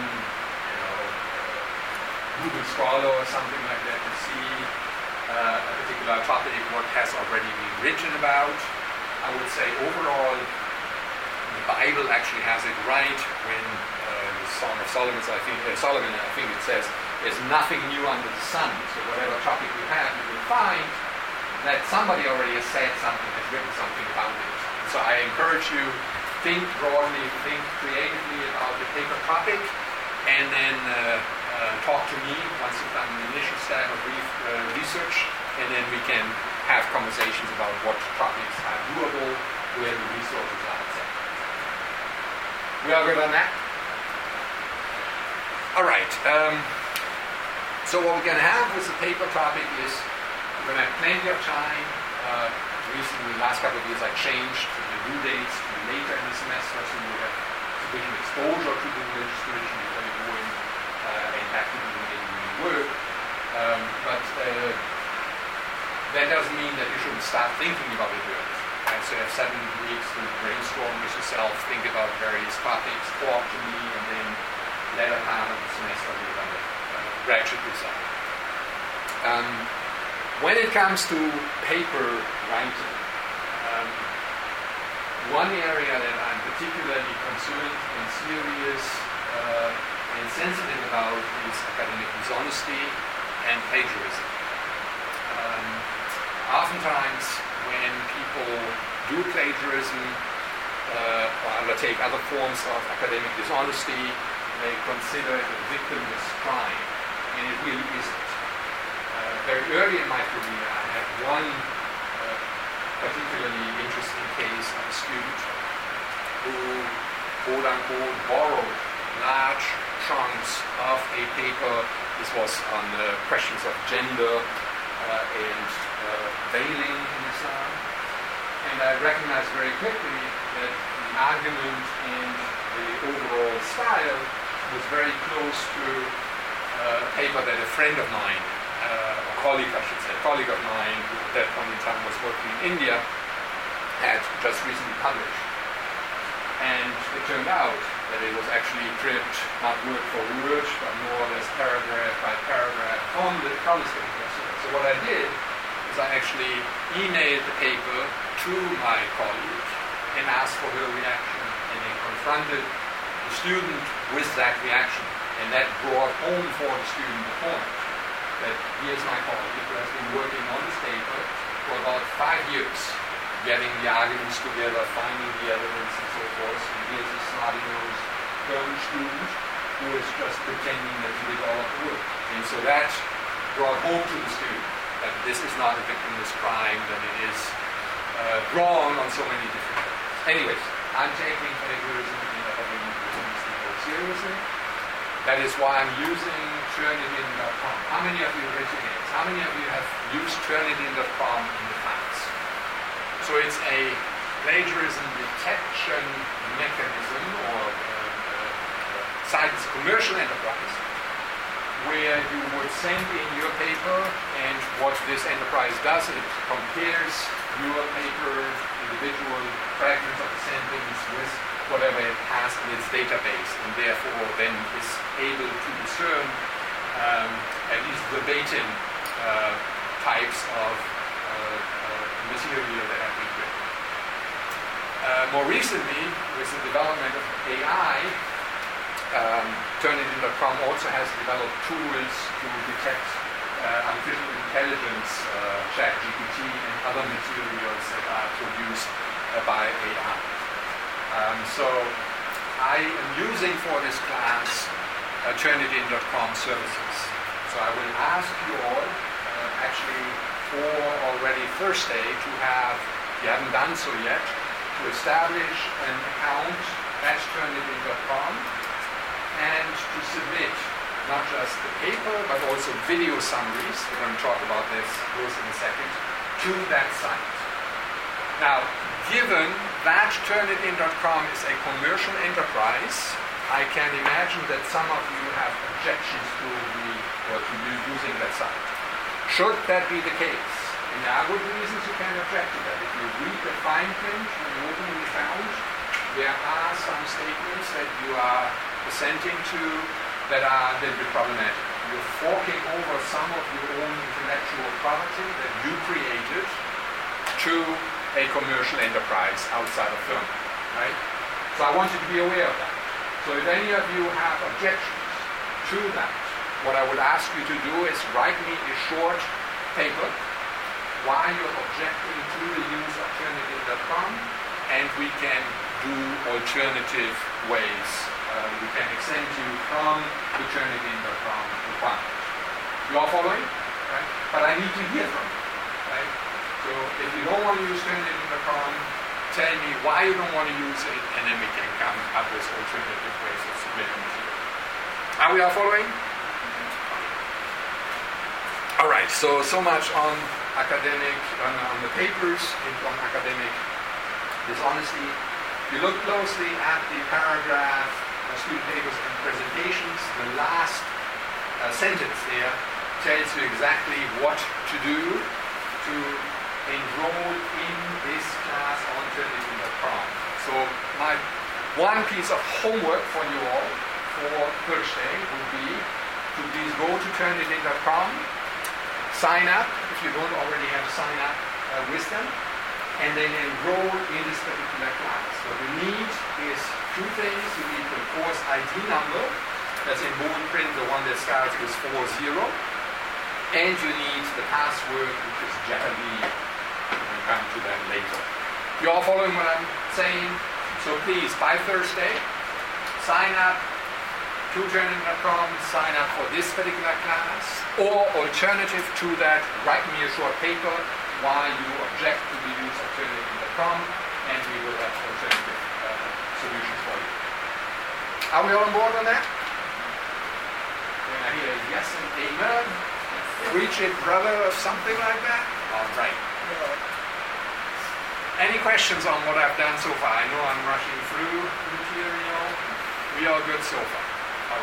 Google Scholar or something like that to see a particular topic, what has already been written about. I would say overall, the Bible actually has it right when the Song of Solomon, I think it says, there's nothing new under the sun. So whatever topic you have, you will find that somebody already has said something, has written something about it. So I encourage you, think broadly, think creatively about the paper topic, and then talk to me once you've done an initial step of research, and then we can have conversations about what topics are doable, where the resources are, etc. We all good on that? All right. So what we're going to have with the paper topic is we're going to have plenty of time. Recently, the last couple of years, I changed the due dates to later in the semester, so you have sufficient exposure to the registration before you go in and have to do any work. But that doesn't mean that you shouldn't start thinking about it early. Right? So you have 7 weeks to brainstorm with yourself, think about various topics, talk to me, and then later part of the semester we're going to ratchet this up. When it comes to paper writing, one area that I'm particularly concerned and serious and sensitive about is academic dishonesty and plagiarism. Oftentimes, when people do plagiarism or undertake other forms of academic dishonesty, they consider it a victimless crime, and it really isn't. Very early in my career, I had one particularly interesting case of a student who, quote-unquote, borrowed large chunks of a paper. This was on questions of gender and veiling in Islam. And I recognized very quickly that the argument and the overall style was very close to a paper that a friend of mine, a colleague of mine, who at that point in time was working in India, had just recently published. And it turned out that it was actually dripped, not word for word, but more or less paragraph by paragraph from the colleague professor. So what I did is I actually emailed the paper to my colleague and asked for her reaction, and then confronted the student with that reaction. And that brought home for the student the point that here's my colleague who has been working on this paper for about 5 years, getting the arguments together, finding the evidence and so forth, and here's a snotty-nosed current student who is just pretending that he did all of the work. And so that brought home to the student that this is not a victimless crime, that it is wrong on so many different levels. Anyways, I'm taking plagiarism and academic dishonesty very seriously. That is why I'm using Turnitin.com. How many of you raise your hands? How many of you have used Turnitin.com in the past? So it's a plagiarism detection mechanism or commercial enterprise where you would send in your paper, and what this enterprise does, it compares your paper, individual fragments of the sentence with whatever it has in its database, and therefore then is able to discern at least verbatim types of material that have been written. More recently, with the development of AI, Turnitin.com also has developed tools to detect artificial intelligence, ChatGPT, and other materials that are produced by AI. So I am using for this class Turnitin.com services. So I will ask you all, actually for already Thursday, to have, if you haven't done so yet, to establish an account at Turnitin.com and to submit not just the paper, but also video summaries, we're going to talk about those in a second, to that site. Now, given that Turnitin.com is a commercial enterprise, I can imagine that some of you have objections to you using that site. Should that be the case, and there are good reasons you can object to that. If you read the fine print when you open the account, there are some statements that you are assenting to that are a little bit problematic. You're forking over some of your own intellectual property that you created to a commercial enterprise outside of Thermal, right? So I want you to be aware of that. So if any of you have objections to that, what I would ask you to do is write me a short paper why you're objecting to the use of Turnitin.com, and we can do alternative ways. We can exempt you from the Turnitin.com requirement. You are following? Right? But I need to hear from you. Right? So if you don't want to use Turnitin.com, tell me why you don't want to use it, and then we can come up with alternative ways of submitting material. Are we all following? All right, so much on academic, on the papers, and on academic dishonesty. If you look closely at the paragraph, student papers and presentations, the last sentence there tells you exactly what to do to enroll in this class on Turnitin.com. So my one piece of homework for you all for Thursday would be to please go to Turnitin.com, sign up if you don't already have sign up with them, and then enroll in this particular class. What you need is two things. You need the course ID number, that's in bold print, the one that starts with 40, and you need the password, which is Jeopardy. We'll come to that later. You all following what I'm saying? So please, by Thursday, sign up to Turnitin.com, sign up for this particular class, or alternative to that, write me a short paper why you object to the use of Turnitin.com, and we will have alternative solutions for you. Are we all on board on that? Can I hear a yes and amen? Preach it, brother, or something like that? All right. Any questions on what I've done so far? I know I'm rushing through the material. We are good so far. All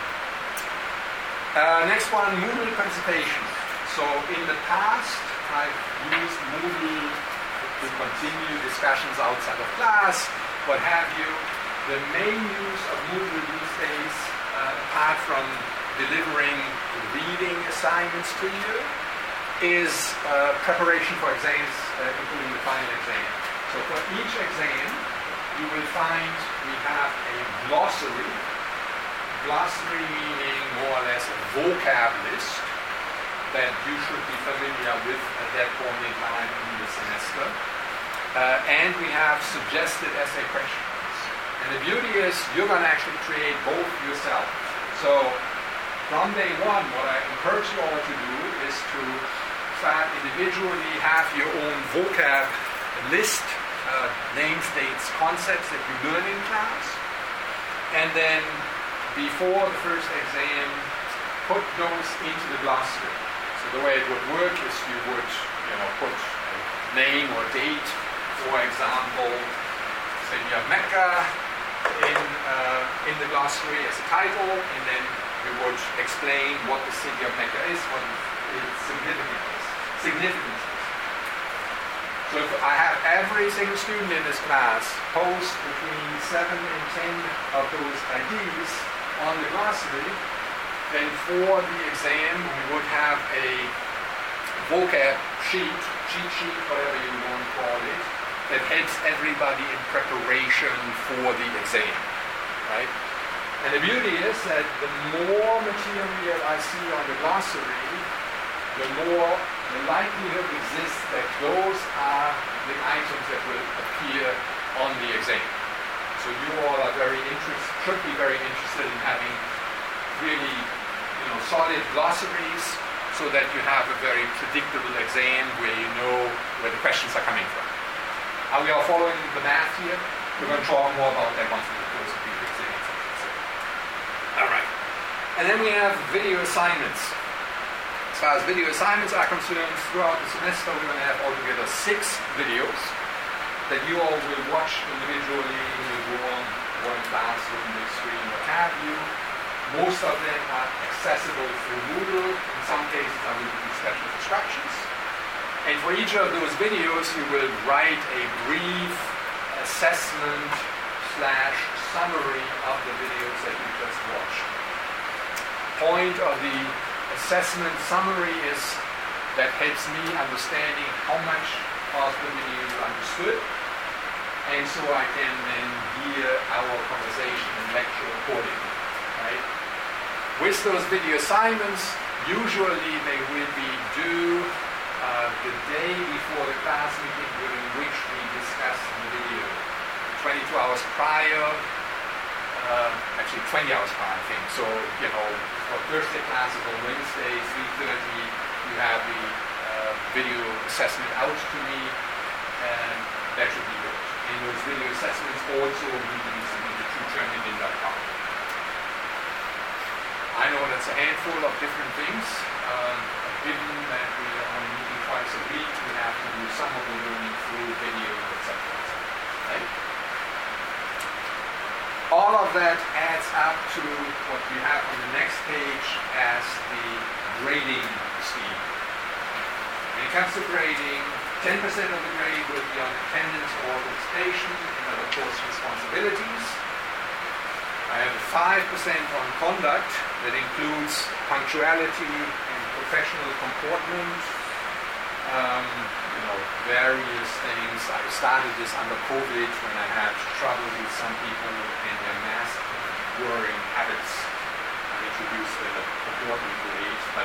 right. Next one, Moodle participation. So in the past, I've used Moodle to continue discussions outside of class, what have you. The main use of Moodle these days, apart from delivering reading assignments to you, is preparation for exams, including the final exam. So for each exam, you will find we have a glossary. Glossary meaning more or less a vocab list that you should be familiar with at that point in time in the semester. And we have suggested essay questions. And the beauty is you're going to actually create both yourself. So from day one, what I encourage you all to do is to start individually have your own vocab list, names, dates, concepts that you learn in class. And then before the first exam, put those into the glossary. So the way it would work is you would put a name or date, for example, Sayyid Mecca in the glossary as a title, and then you would explain what the city of Mecca is, what its significance is. So if I have every single student in this class post between 7 and 10 of those IDs on the glossary, then for the exam we would have a vocab sheet, cheat sheet, whatever you want to call it, that helps everybody in preparation for the exam, right? And the beauty is that the more material I see on the glossary, the more the likelihood exists that those are the items that will appear on the exam. So you all are should be very interested in having really, solid glossaries so that you have a very predictable exam where you know where the questions are coming from. Are we all following the math here? We're going to talk more about that once we get closer to the exams. All right. And then we have video assignments. As far as video assignments are concerned, throughout the semester we're going to have altogether 6 videos that you all will watch individually, will go on one classroom, big screen, what have you. Most of them are accessible through Moodle. In some cases I will give you special instructions. And for each of those videos you will write a brief assessment / summary of the videos that you just watched. Point of the assessment summary is that helps me understanding how much of the video you understood, and so I can then hear our conversation and lecture accordingly, right? With those video assignments, usually they will be due the day before the class meeting during which we discuss the video. 22 hours prior, actually 20 hours prior, I think. So, for Thursday classes on Wednesday, 3:30, you have the video assessment out to me, and that should be good. And those video assessments also need to be submitted to Turnitin.com. I know that's a handful of different things. Given that we are only meeting twice a week, we have to do some of the learning through video, etc. Right? All of that adds up to what we have on the next page as the grading scheme. When it comes to grading, 10% of the grade will be on attendance or participation and other course responsibilities. I have 5% on conduct that includes punctuality and professional comportment, various things. I started this under COVID when I had trouble with some people and their mask wearing habits. I introduced the comportment grade, but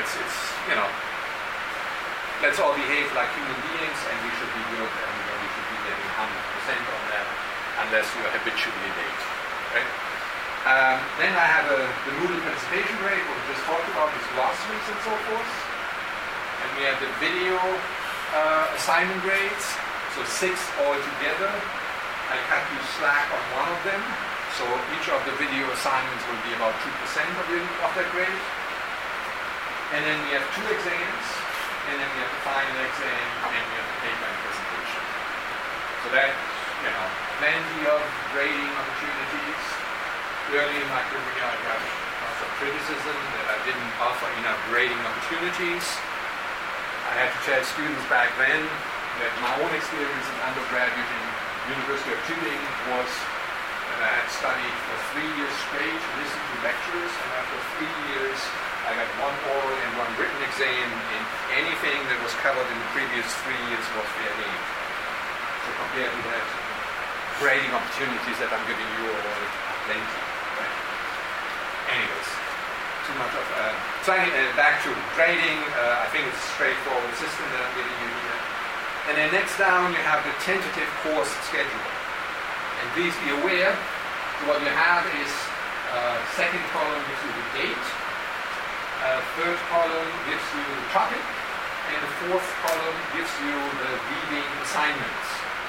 let's all behave like human beings, and we should be good, and we should be getting 100% on that, unless you are habitually late, right? Then I have the Moodle participation grade, what we just talked about, is glossaries and so forth. And we have the video assignment grades, so 6 altogether. I cut you slack on one of them, so each of the video assignments will be about 2% of that grade. And then we have 2 exams, and then we have the final exam, and we have the paper and presentation. So that's, plenty of grading opportunities. Early in my career, I got lots of criticism that I didn't offer enough grading opportunities. I had to tell students back then that my own experience as undergraduate in University of Tübingen was that I had studied for 3 years straight, listened to lectures, and after 3 years I got 1 oral and 1 written exam, and anything that was covered in the previous 3 years was fair game. So compared to that, grading opportunities that I'm giving you all are plenty. Right? Anyways, too much of back to grading. I think it's a straightforward system that I'm giving you here. And then next down you have the tentative course schedule. And please be aware that what you have is second column gives you the date, third column gives you the topic, and the fourth column gives you the reading assignments.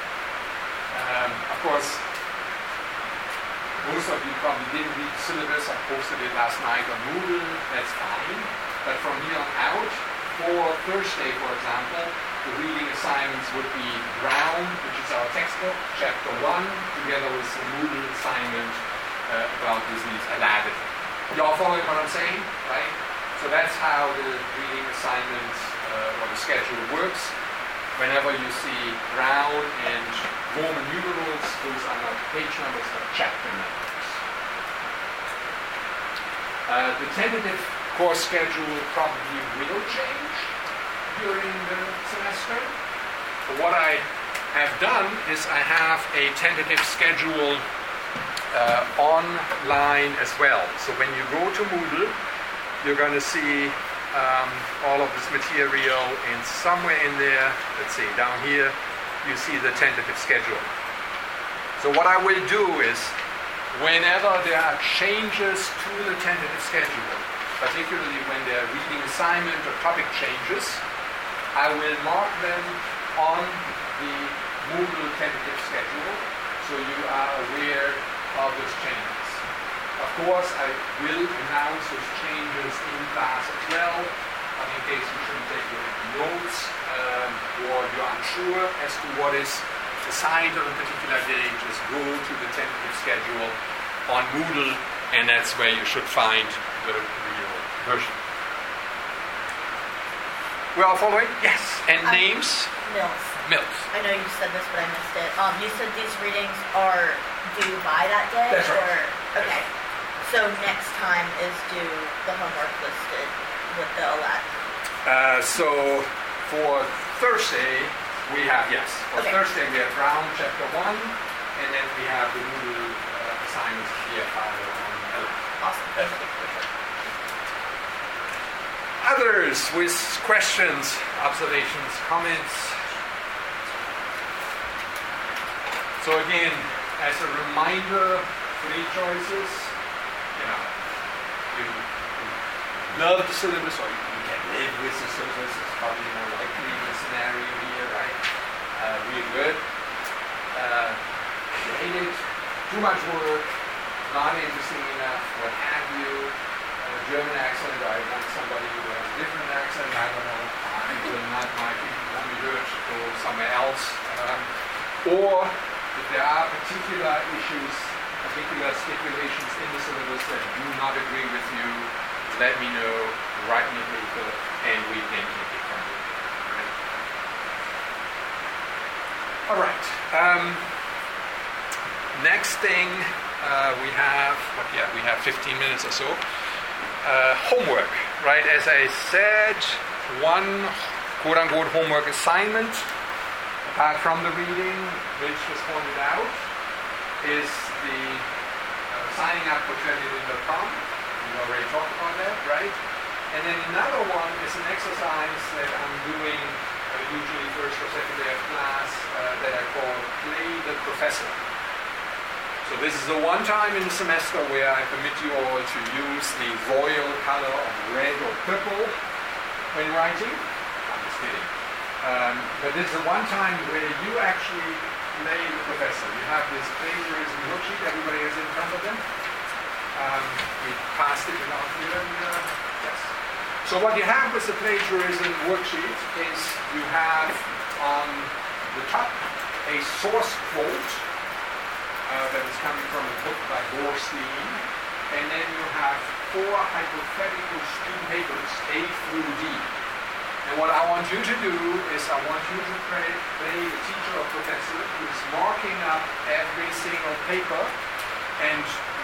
Of course, most of you probably didn't read the syllabus. I posted it last night on Moodle. That's fine. But from here on out, for Thursday, for example, the reading assignments would be Brown, which is our textbook, chapter 1, together with the Moodle assignment about Disney's Aladdin. You all following what I'm saying, right? So that's how the reading assignment or the schedule works. Whenever you see Brown and Roman numerals, those are not page numbers, but chapter numbers. The tentative course schedule probably will change. during the semester. What I have done is I have a tentative schedule online as well. So when you go to Moodle, you're going to see all of this material, and somewhere in there, let's see, down here, you see the tentative schedule. So what I will do is, whenever there are changes to the tentative schedule, particularly when there are reading assignment or topic changes, I will mark them on the Moodle tentative schedule so you are aware of those changes. Of course, I will announce those changes in class as well, but in case you shouldn't take your notes or you're unsure as to what is assigned on a particular day, just go to the tentative schedule on Moodle, and that's where you should find the real version. We all following? Yes. And names? Mills. I know you said this, but I missed it. You said these readings are due by that day? That's right. Okay. So next time is due the homework listed with the Aladdin. So for Thursday, we have, yes. For Thursday, we have Brown Chapter 1, and then we have the Moodle assignments here on Awesome. Thank you. Others with questions, observations, comments. So again, as a reminder, 3 choices. You love the syllabus, or you can live with the syllabus. It's probably more likely in the scenario here, right? Really good. Hate it. Too much work. Not interesting enough. What have you? German accent. I want somebody who has a different accent. I don't know. I will not might be good. Go somewhere else. Or if there are particular issues, particular stipulations in the syllabus that do not agree with you, let me know, write me a paper, and we can take it from there. All right. Next thing we have 15 minutes or so. Homework, right? As I said, one quote-unquote homework assignment, apart from the reading, which was pointed out, is the signing up for Trinity.com. We already talked about that, right? And then another one is an exercise that I'm doing usually first or second day of class that I call Play the Professor. So this is the one time in the semester where I permit you all to use the royal color of red or purple when writing. I'm just kidding. But this is the one time where you actually play the professor. You have this plagiarism worksheet everybody has in front of them. We passed it around here. Yes. So what you have with the plagiarism worksheet is you have on the top a source quote that is coming from a book by Borstein, and then you have 4 hypothetical student papers, A through D. And what I want you to do is I want you to play the teacher or professor who is marking up every single paper and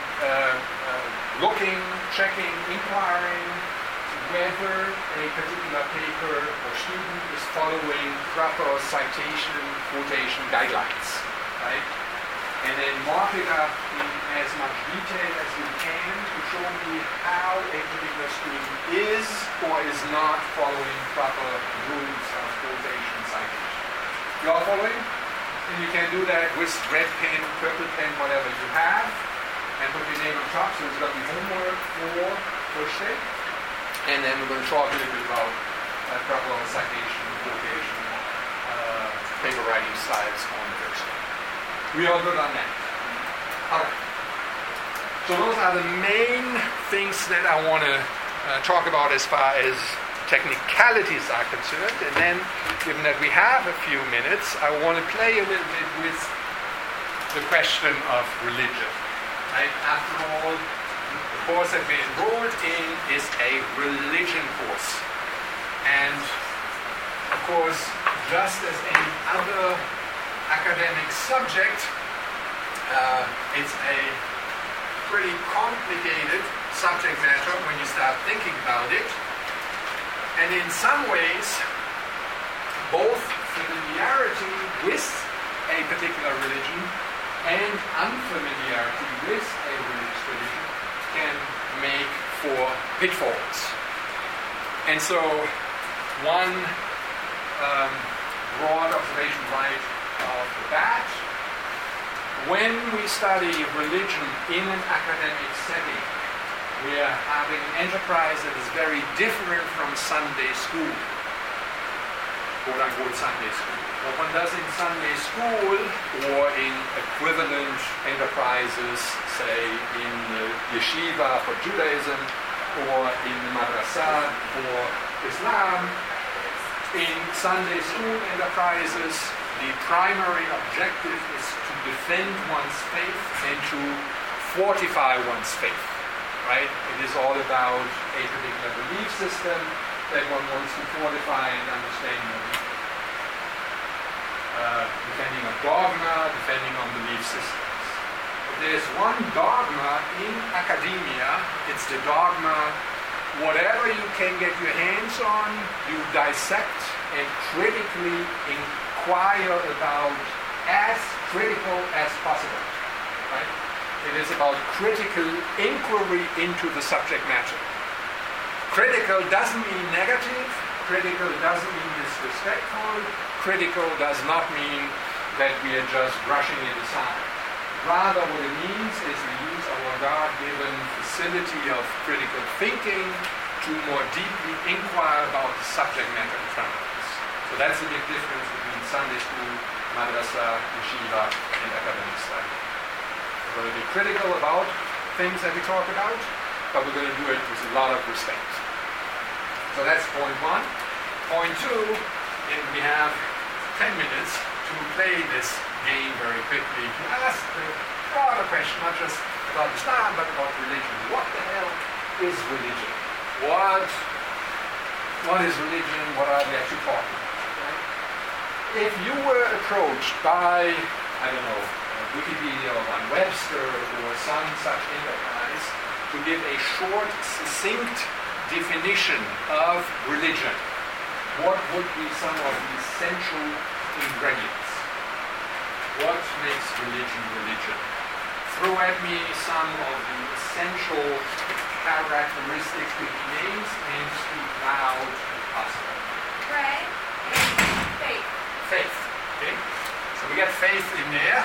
looking, checking, inquiring whether a particular paper or student is following proper citation, quotation guidelines, right? And then mark it up in as much detail as you can to show me how a particular student is or is not following proper rules of quotation citation. You all following? And you can do that with red pen, purple pen, whatever you have, and put your name on top. So it's going to be homework for Thursday. And then we're going to talk a little bit about proper citation, quotation, paper writing styles on Thursday. We all good on that? All right. So those are the main things that I want to talk about as far as technicalities are concerned. And then, given that we have a few minutes, I want to play a little bit with the question of religion. Right? After all, the course that we enrolled in is a religion course. And, of course, just as any other academic subject, it's a pretty complicated subject matter when you start thinking about it. And in some ways, both familiarity with a particular religion and unfamiliarity with a religious religion can make for pitfalls. And so one broad observation right off the bat, when we study religion in an academic setting, we are having an enterprise that is very different from Sunday school, quote-unquote Sunday school. What one does in Sunday school or in equivalent enterprises, say in the yeshiva for Judaism or in the madrasa for Islam, in Sunday school enterprises, the primary objective is to defend one's faith and to fortify one's faith, right? It is all about a particular belief system that one wants to fortify and understand, depending on dogma, depending on belief systems. But there's one dogma in academia, it's the dogma, whatever you can get your hands on, you dissect and critically inquire about as critical as possible, right? It is about critical inquiry into the subject matter. Critical doesn't mean negative, critical doesn't mean disrespectful, critical does not mean that we are just brushing it aside. Rather, what it means is we use our God-given facility of critical thinking to more deeply inquire about the subject matter in front of us. So that's the big difference between Sunday school, madrasa, yeshiva, and academic study. We're going to be critical about things that we talk about, but we're going to do it with a lot of respect. So that's point one. Point two, and we have 10 minutes to play this game very quickly. To ask the broader question, not just about Islam, but about religion. What the hell is religion? What is religion? What are we actually talking about? Right? If you were approached by, I don't know, Wikipedia or Van Webster or some such enterprise to give a short, succinct definition of religion, what would be some of the essential ingredients? What makes religion religion? Throw at me some of the essential characteristics with names and speak loud if possible. Pray. Faith. Faith. Okay. So we got faith in there.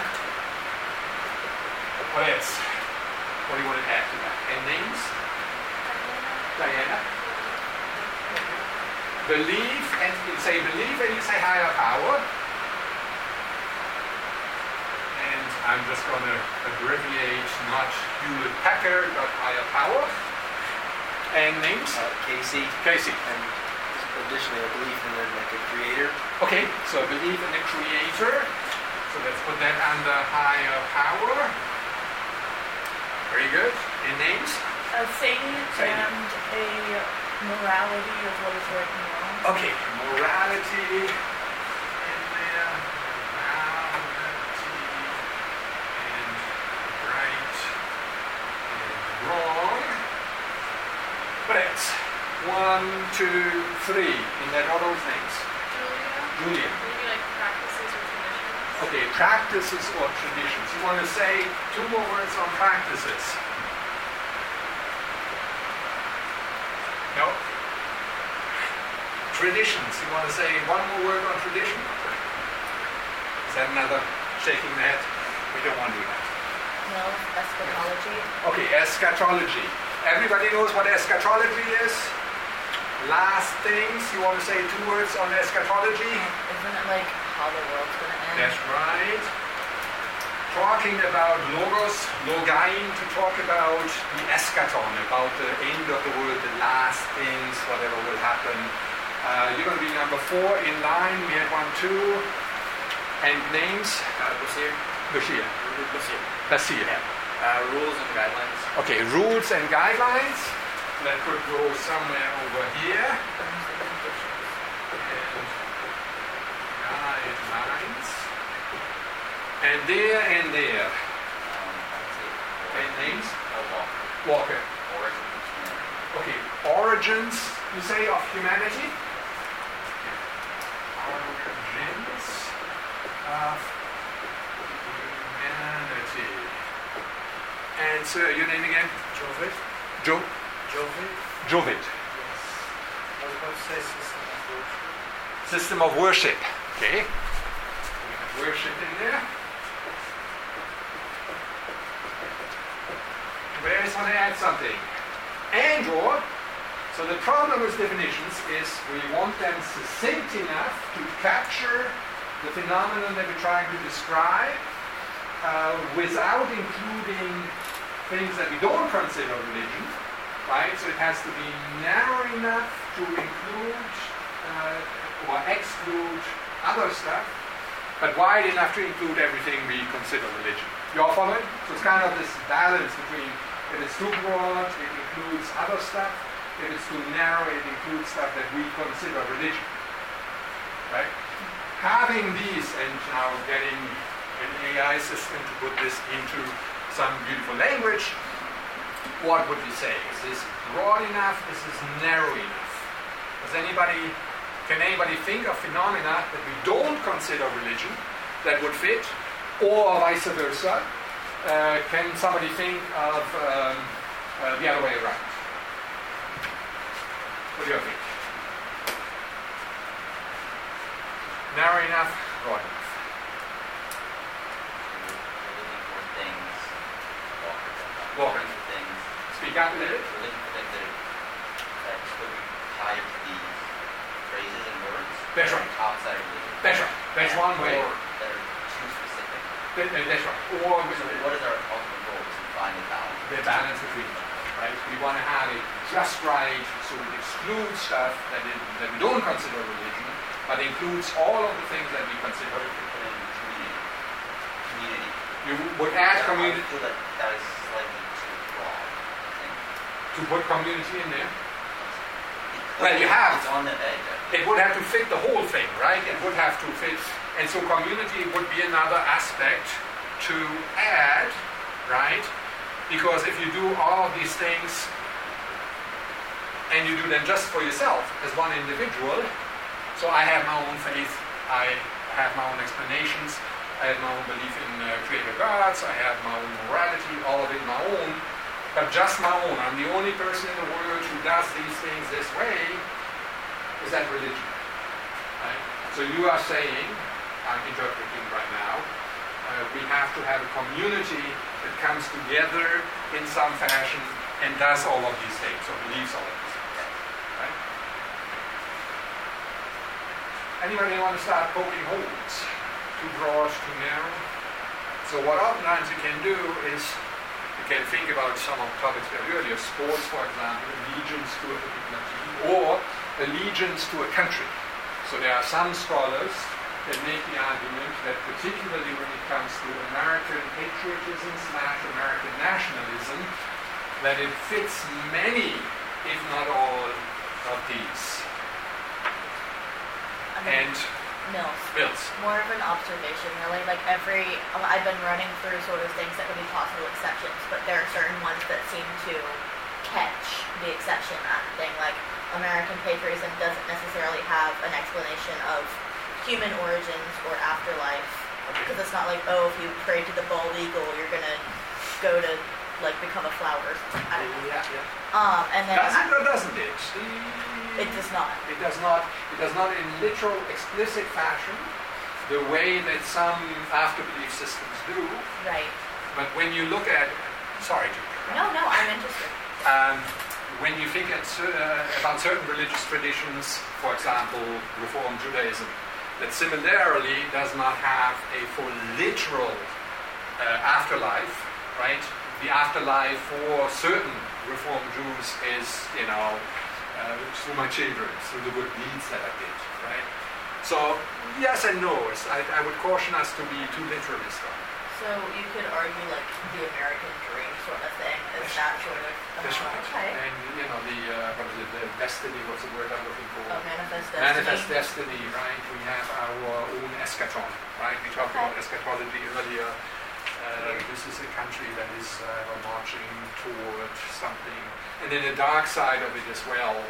What else? What do you want to add to that? And names? Diana? Believe, and you say believe and you say higher power. And I'm just going to abbreviate not Hewlett Packard, but higher power. And names? Casey. Casey. And additionally, a belief in like a creator. Okay, so believe in the creator. So let's put that under higher power. Very good. In names? Satan and a morality of what is right and wrong. Okay, morality in there. Morality and right and wrong. What else? 1, 2, 3. In that order of things. Julia. Maybe like practices or traditions. Okay, practices or traditions. You want to say 2 more words on practices? No? Traditions. You want to say 1 more word on tradition? Is that another shaking the head? We don't want to do that. No, eschatology. Okay, eschatology. Everybody knows what eschatology is? Last things, you want to say 2 words on eschatology? Isn't it like how the world's going to end? That's right. Talking about logos, logain, to talk about the eschaton, about the end of the world, the last things, whatever will happen. You're going to be number 4 in line. We had 1, 2. And names? Bashir. Bashir. Bashir. Bashir. Rules and guidelines. Okay, rules and guidelines. That could go somewhere over here. And guidelines. And there and there. Okay, names? Walker. Okay, origins, you say, of humanity? origins of humanity. And sir, your name again? Jovid. Joe? Jovid. Jovid. Yes. I was about to say system of worship. System of worship. Okay. We have worship in there. Where is want to add something? And/or. So the problem with definitions is we want them succinct enough to capture the phenomenon that we're trying to describe without including things that we don't consider religion, right? So it has to be narrow enough to include or exclude other stuff, but wide enough to include everything we consider religion. You all following? So it's kind of this balance between if it's too broad, it includes other stuff. If it's too narrow, it includes stuff that we consider religion. Right? Having these and now getting an AI system to put this into some beautiful language, what would we say? Is this broad enough? Is this narrow enough? Can anybody think of phenomena that we don't consider religion that would fit, or vice versa? Can somebody think of the other way around? What do you think? Narrow enough, broad enough. Walker. Speak up a little bit. We're looking for things that could be tied to these phrases and words. That's right. Outside of religion. That's right. That's one way. Or that are too specific. That's right. Or So what is our ultimate goal? Is to find the balance. The balance between them. Right? We want to have it just right, so it excludes stuff that we don't consider religion, but includes all of the things that we consider religion. Community. You would add community. I feel that is slightly too broad. I think. To put community in there? Well, you have. It's on the edge. It would have to fit the whole thing, right? It would have to fit. And so community would be another aspect to add, right? Because if you do all of these things and you do them just for yourself as one individual, so I have my own faith, I have my own explanations, I have my own belief in creator gods, I have my own morality, all of it my own, but just my own. I'm the only person in the world who does these things this way. Is that religion? Right? So you are saying, I'm interpreting right now, we have to have a community that comes together in some fashion and does all of these things, or believes all of these things. Right? Anybody want to start poking holes? Too broad, too narrow? So what oftentimes you can do is you can think about some of the topics we had earlier, sports, for example, allegiance to a particular team, or allegiance to a country. So there are some scholars that make the argument that particularly when it comes to American patriotism / American nationalism, that it fits many, if not all, of these. And Mills. More of an observation, really. Like I've been running through sort of things that could be possible exceptions, but there are certain ones that seem to catch the exception thing. Like American patriotism doesn't necessarily have an explanation of human origins or afterlife, because it's not like, oh, if you pray to the bald eagle, you're gonna go to like become a flower or something. I don't know. Yeah. And then does it or doesn't it? It does not. It does not. It does not in literal, explicit fashion, the way that some after-belief systems do. Right. But when you look at, sorry to interrupt. No, I'm interested. When you think about certain religious traditions, for example, Reform Judaism, that similarly does not have a full literal afterlife, right? The afterlife for certain Reform Jews is, through my children, through the good deeds that I did, right? So, yes and no. I would caution us to be too literalist on it. So you could argue like the American dream sort of thing is that sort of... That's right. Okay. And, the destiny, what's the word I'm looking for? Manifest destiny. Manifest destiny, right? We have our own eschaton, right? We talked about eschatology earlier. This is a country that is marching toward something. And then the dark side of it as well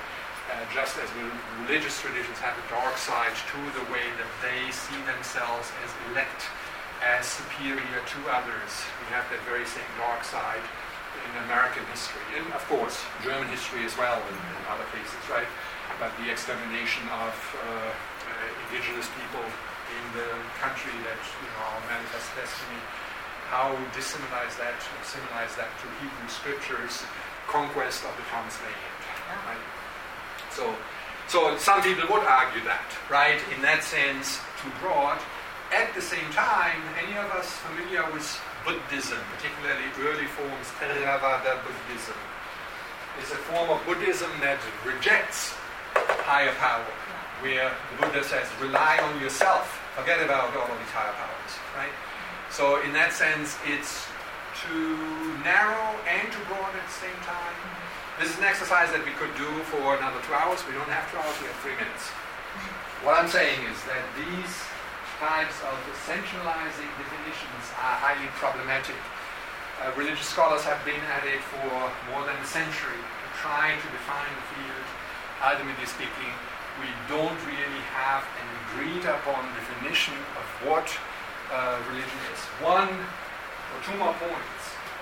just as religious traditions have a dark side to the way that they see themselves as elect, as superior to others. We have that very same dark side in American history, and of course German history as well in other cases, right? But the extermination of indigenous people in the country that our manifest destiny, how we disseminate that to Hebrew scriptures, conquest of the promised land, right? So some people would argue that, right? In that sense, too broad. At the same time, any of us familiar with Buddhism, particularly early forms, Theravada Buddhism, is a form of Buddhism that rejects higher power, where the Buddha says, rely on yourself, forget about all of these higher powers, right? So in that sense, it's too narrow and too broad at the same time. This is an exercise that we could do for another 2 hours. We don't have 2 hours, we have 3 minutes. What I'm saying is that these types of essentializing definitions are highly problematic. Religious scholars have been at it for more than a century, trying to define the field. Ultimately speaking, we don't really have an agreed upon definition of what religion is. 1 or 2 more points.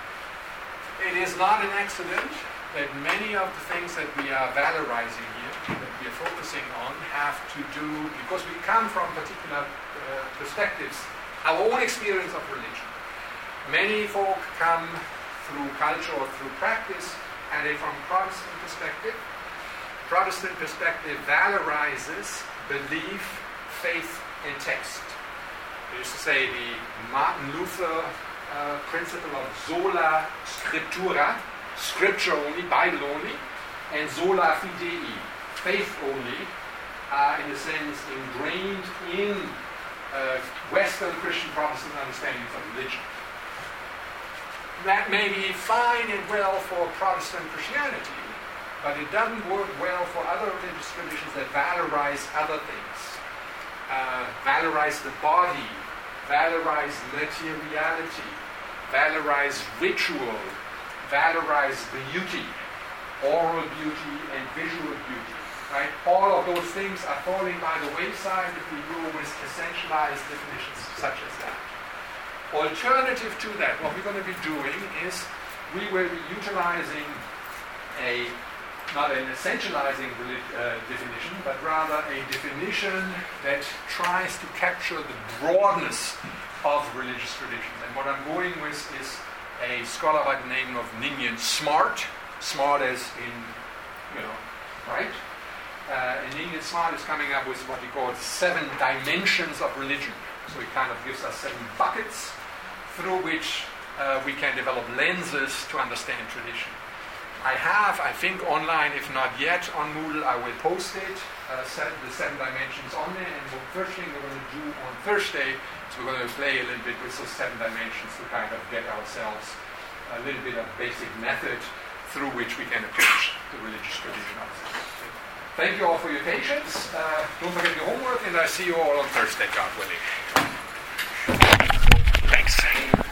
It is not an accident that many of the things that we are valorizing here, that we are focusing on, have to do, because we come from particular perspectives, our own experience of religion. Many folk come through culture or through practice, and they from Protestant perspective. Protestant perspective valorizes belief, faith, and text. They used to say the Martin Luther principle of sola scriptura, scripture only, Bible only, and sola fidei, faith only, are in a sense ingrained in Western Christian Protestant understandings of religion. That may be fine and well for Protestant Christianity, but it doesn't work well for other religious traditions that valorize other things. Valorize the body, valorize materiality, valorize ritual, valorize beauty, oral beauty and visual beauty, right? All of those things are falling by the wayside if we go with essentialized definitions such as that. Alternative to that, what we're going to be doing is we will be utilizing not an essentializing definition, but rather a definition that tries to capture the broadness of religious traditions. And what I'm going with is a scholar by the name of Ninian Smart as in, right? And Ninian Smart is coming up with what he calls 7 dimensions of religion. So he kind of gives us 7 buckets through which we can develop lenses to understand tradition. I have, I think, online, if not yet, on Moodle, I will post it, the 7 dimensions on there, and the first thing we're going to do on Thursday is we're going to play a little bit with those 7 dimensions to kind of get ourselves a little bit of basic method through which we can approach the religious tradition of it. Thank you all for your patience. Don't forget your homework, and I see you all on Thursday, God willing. Thanks.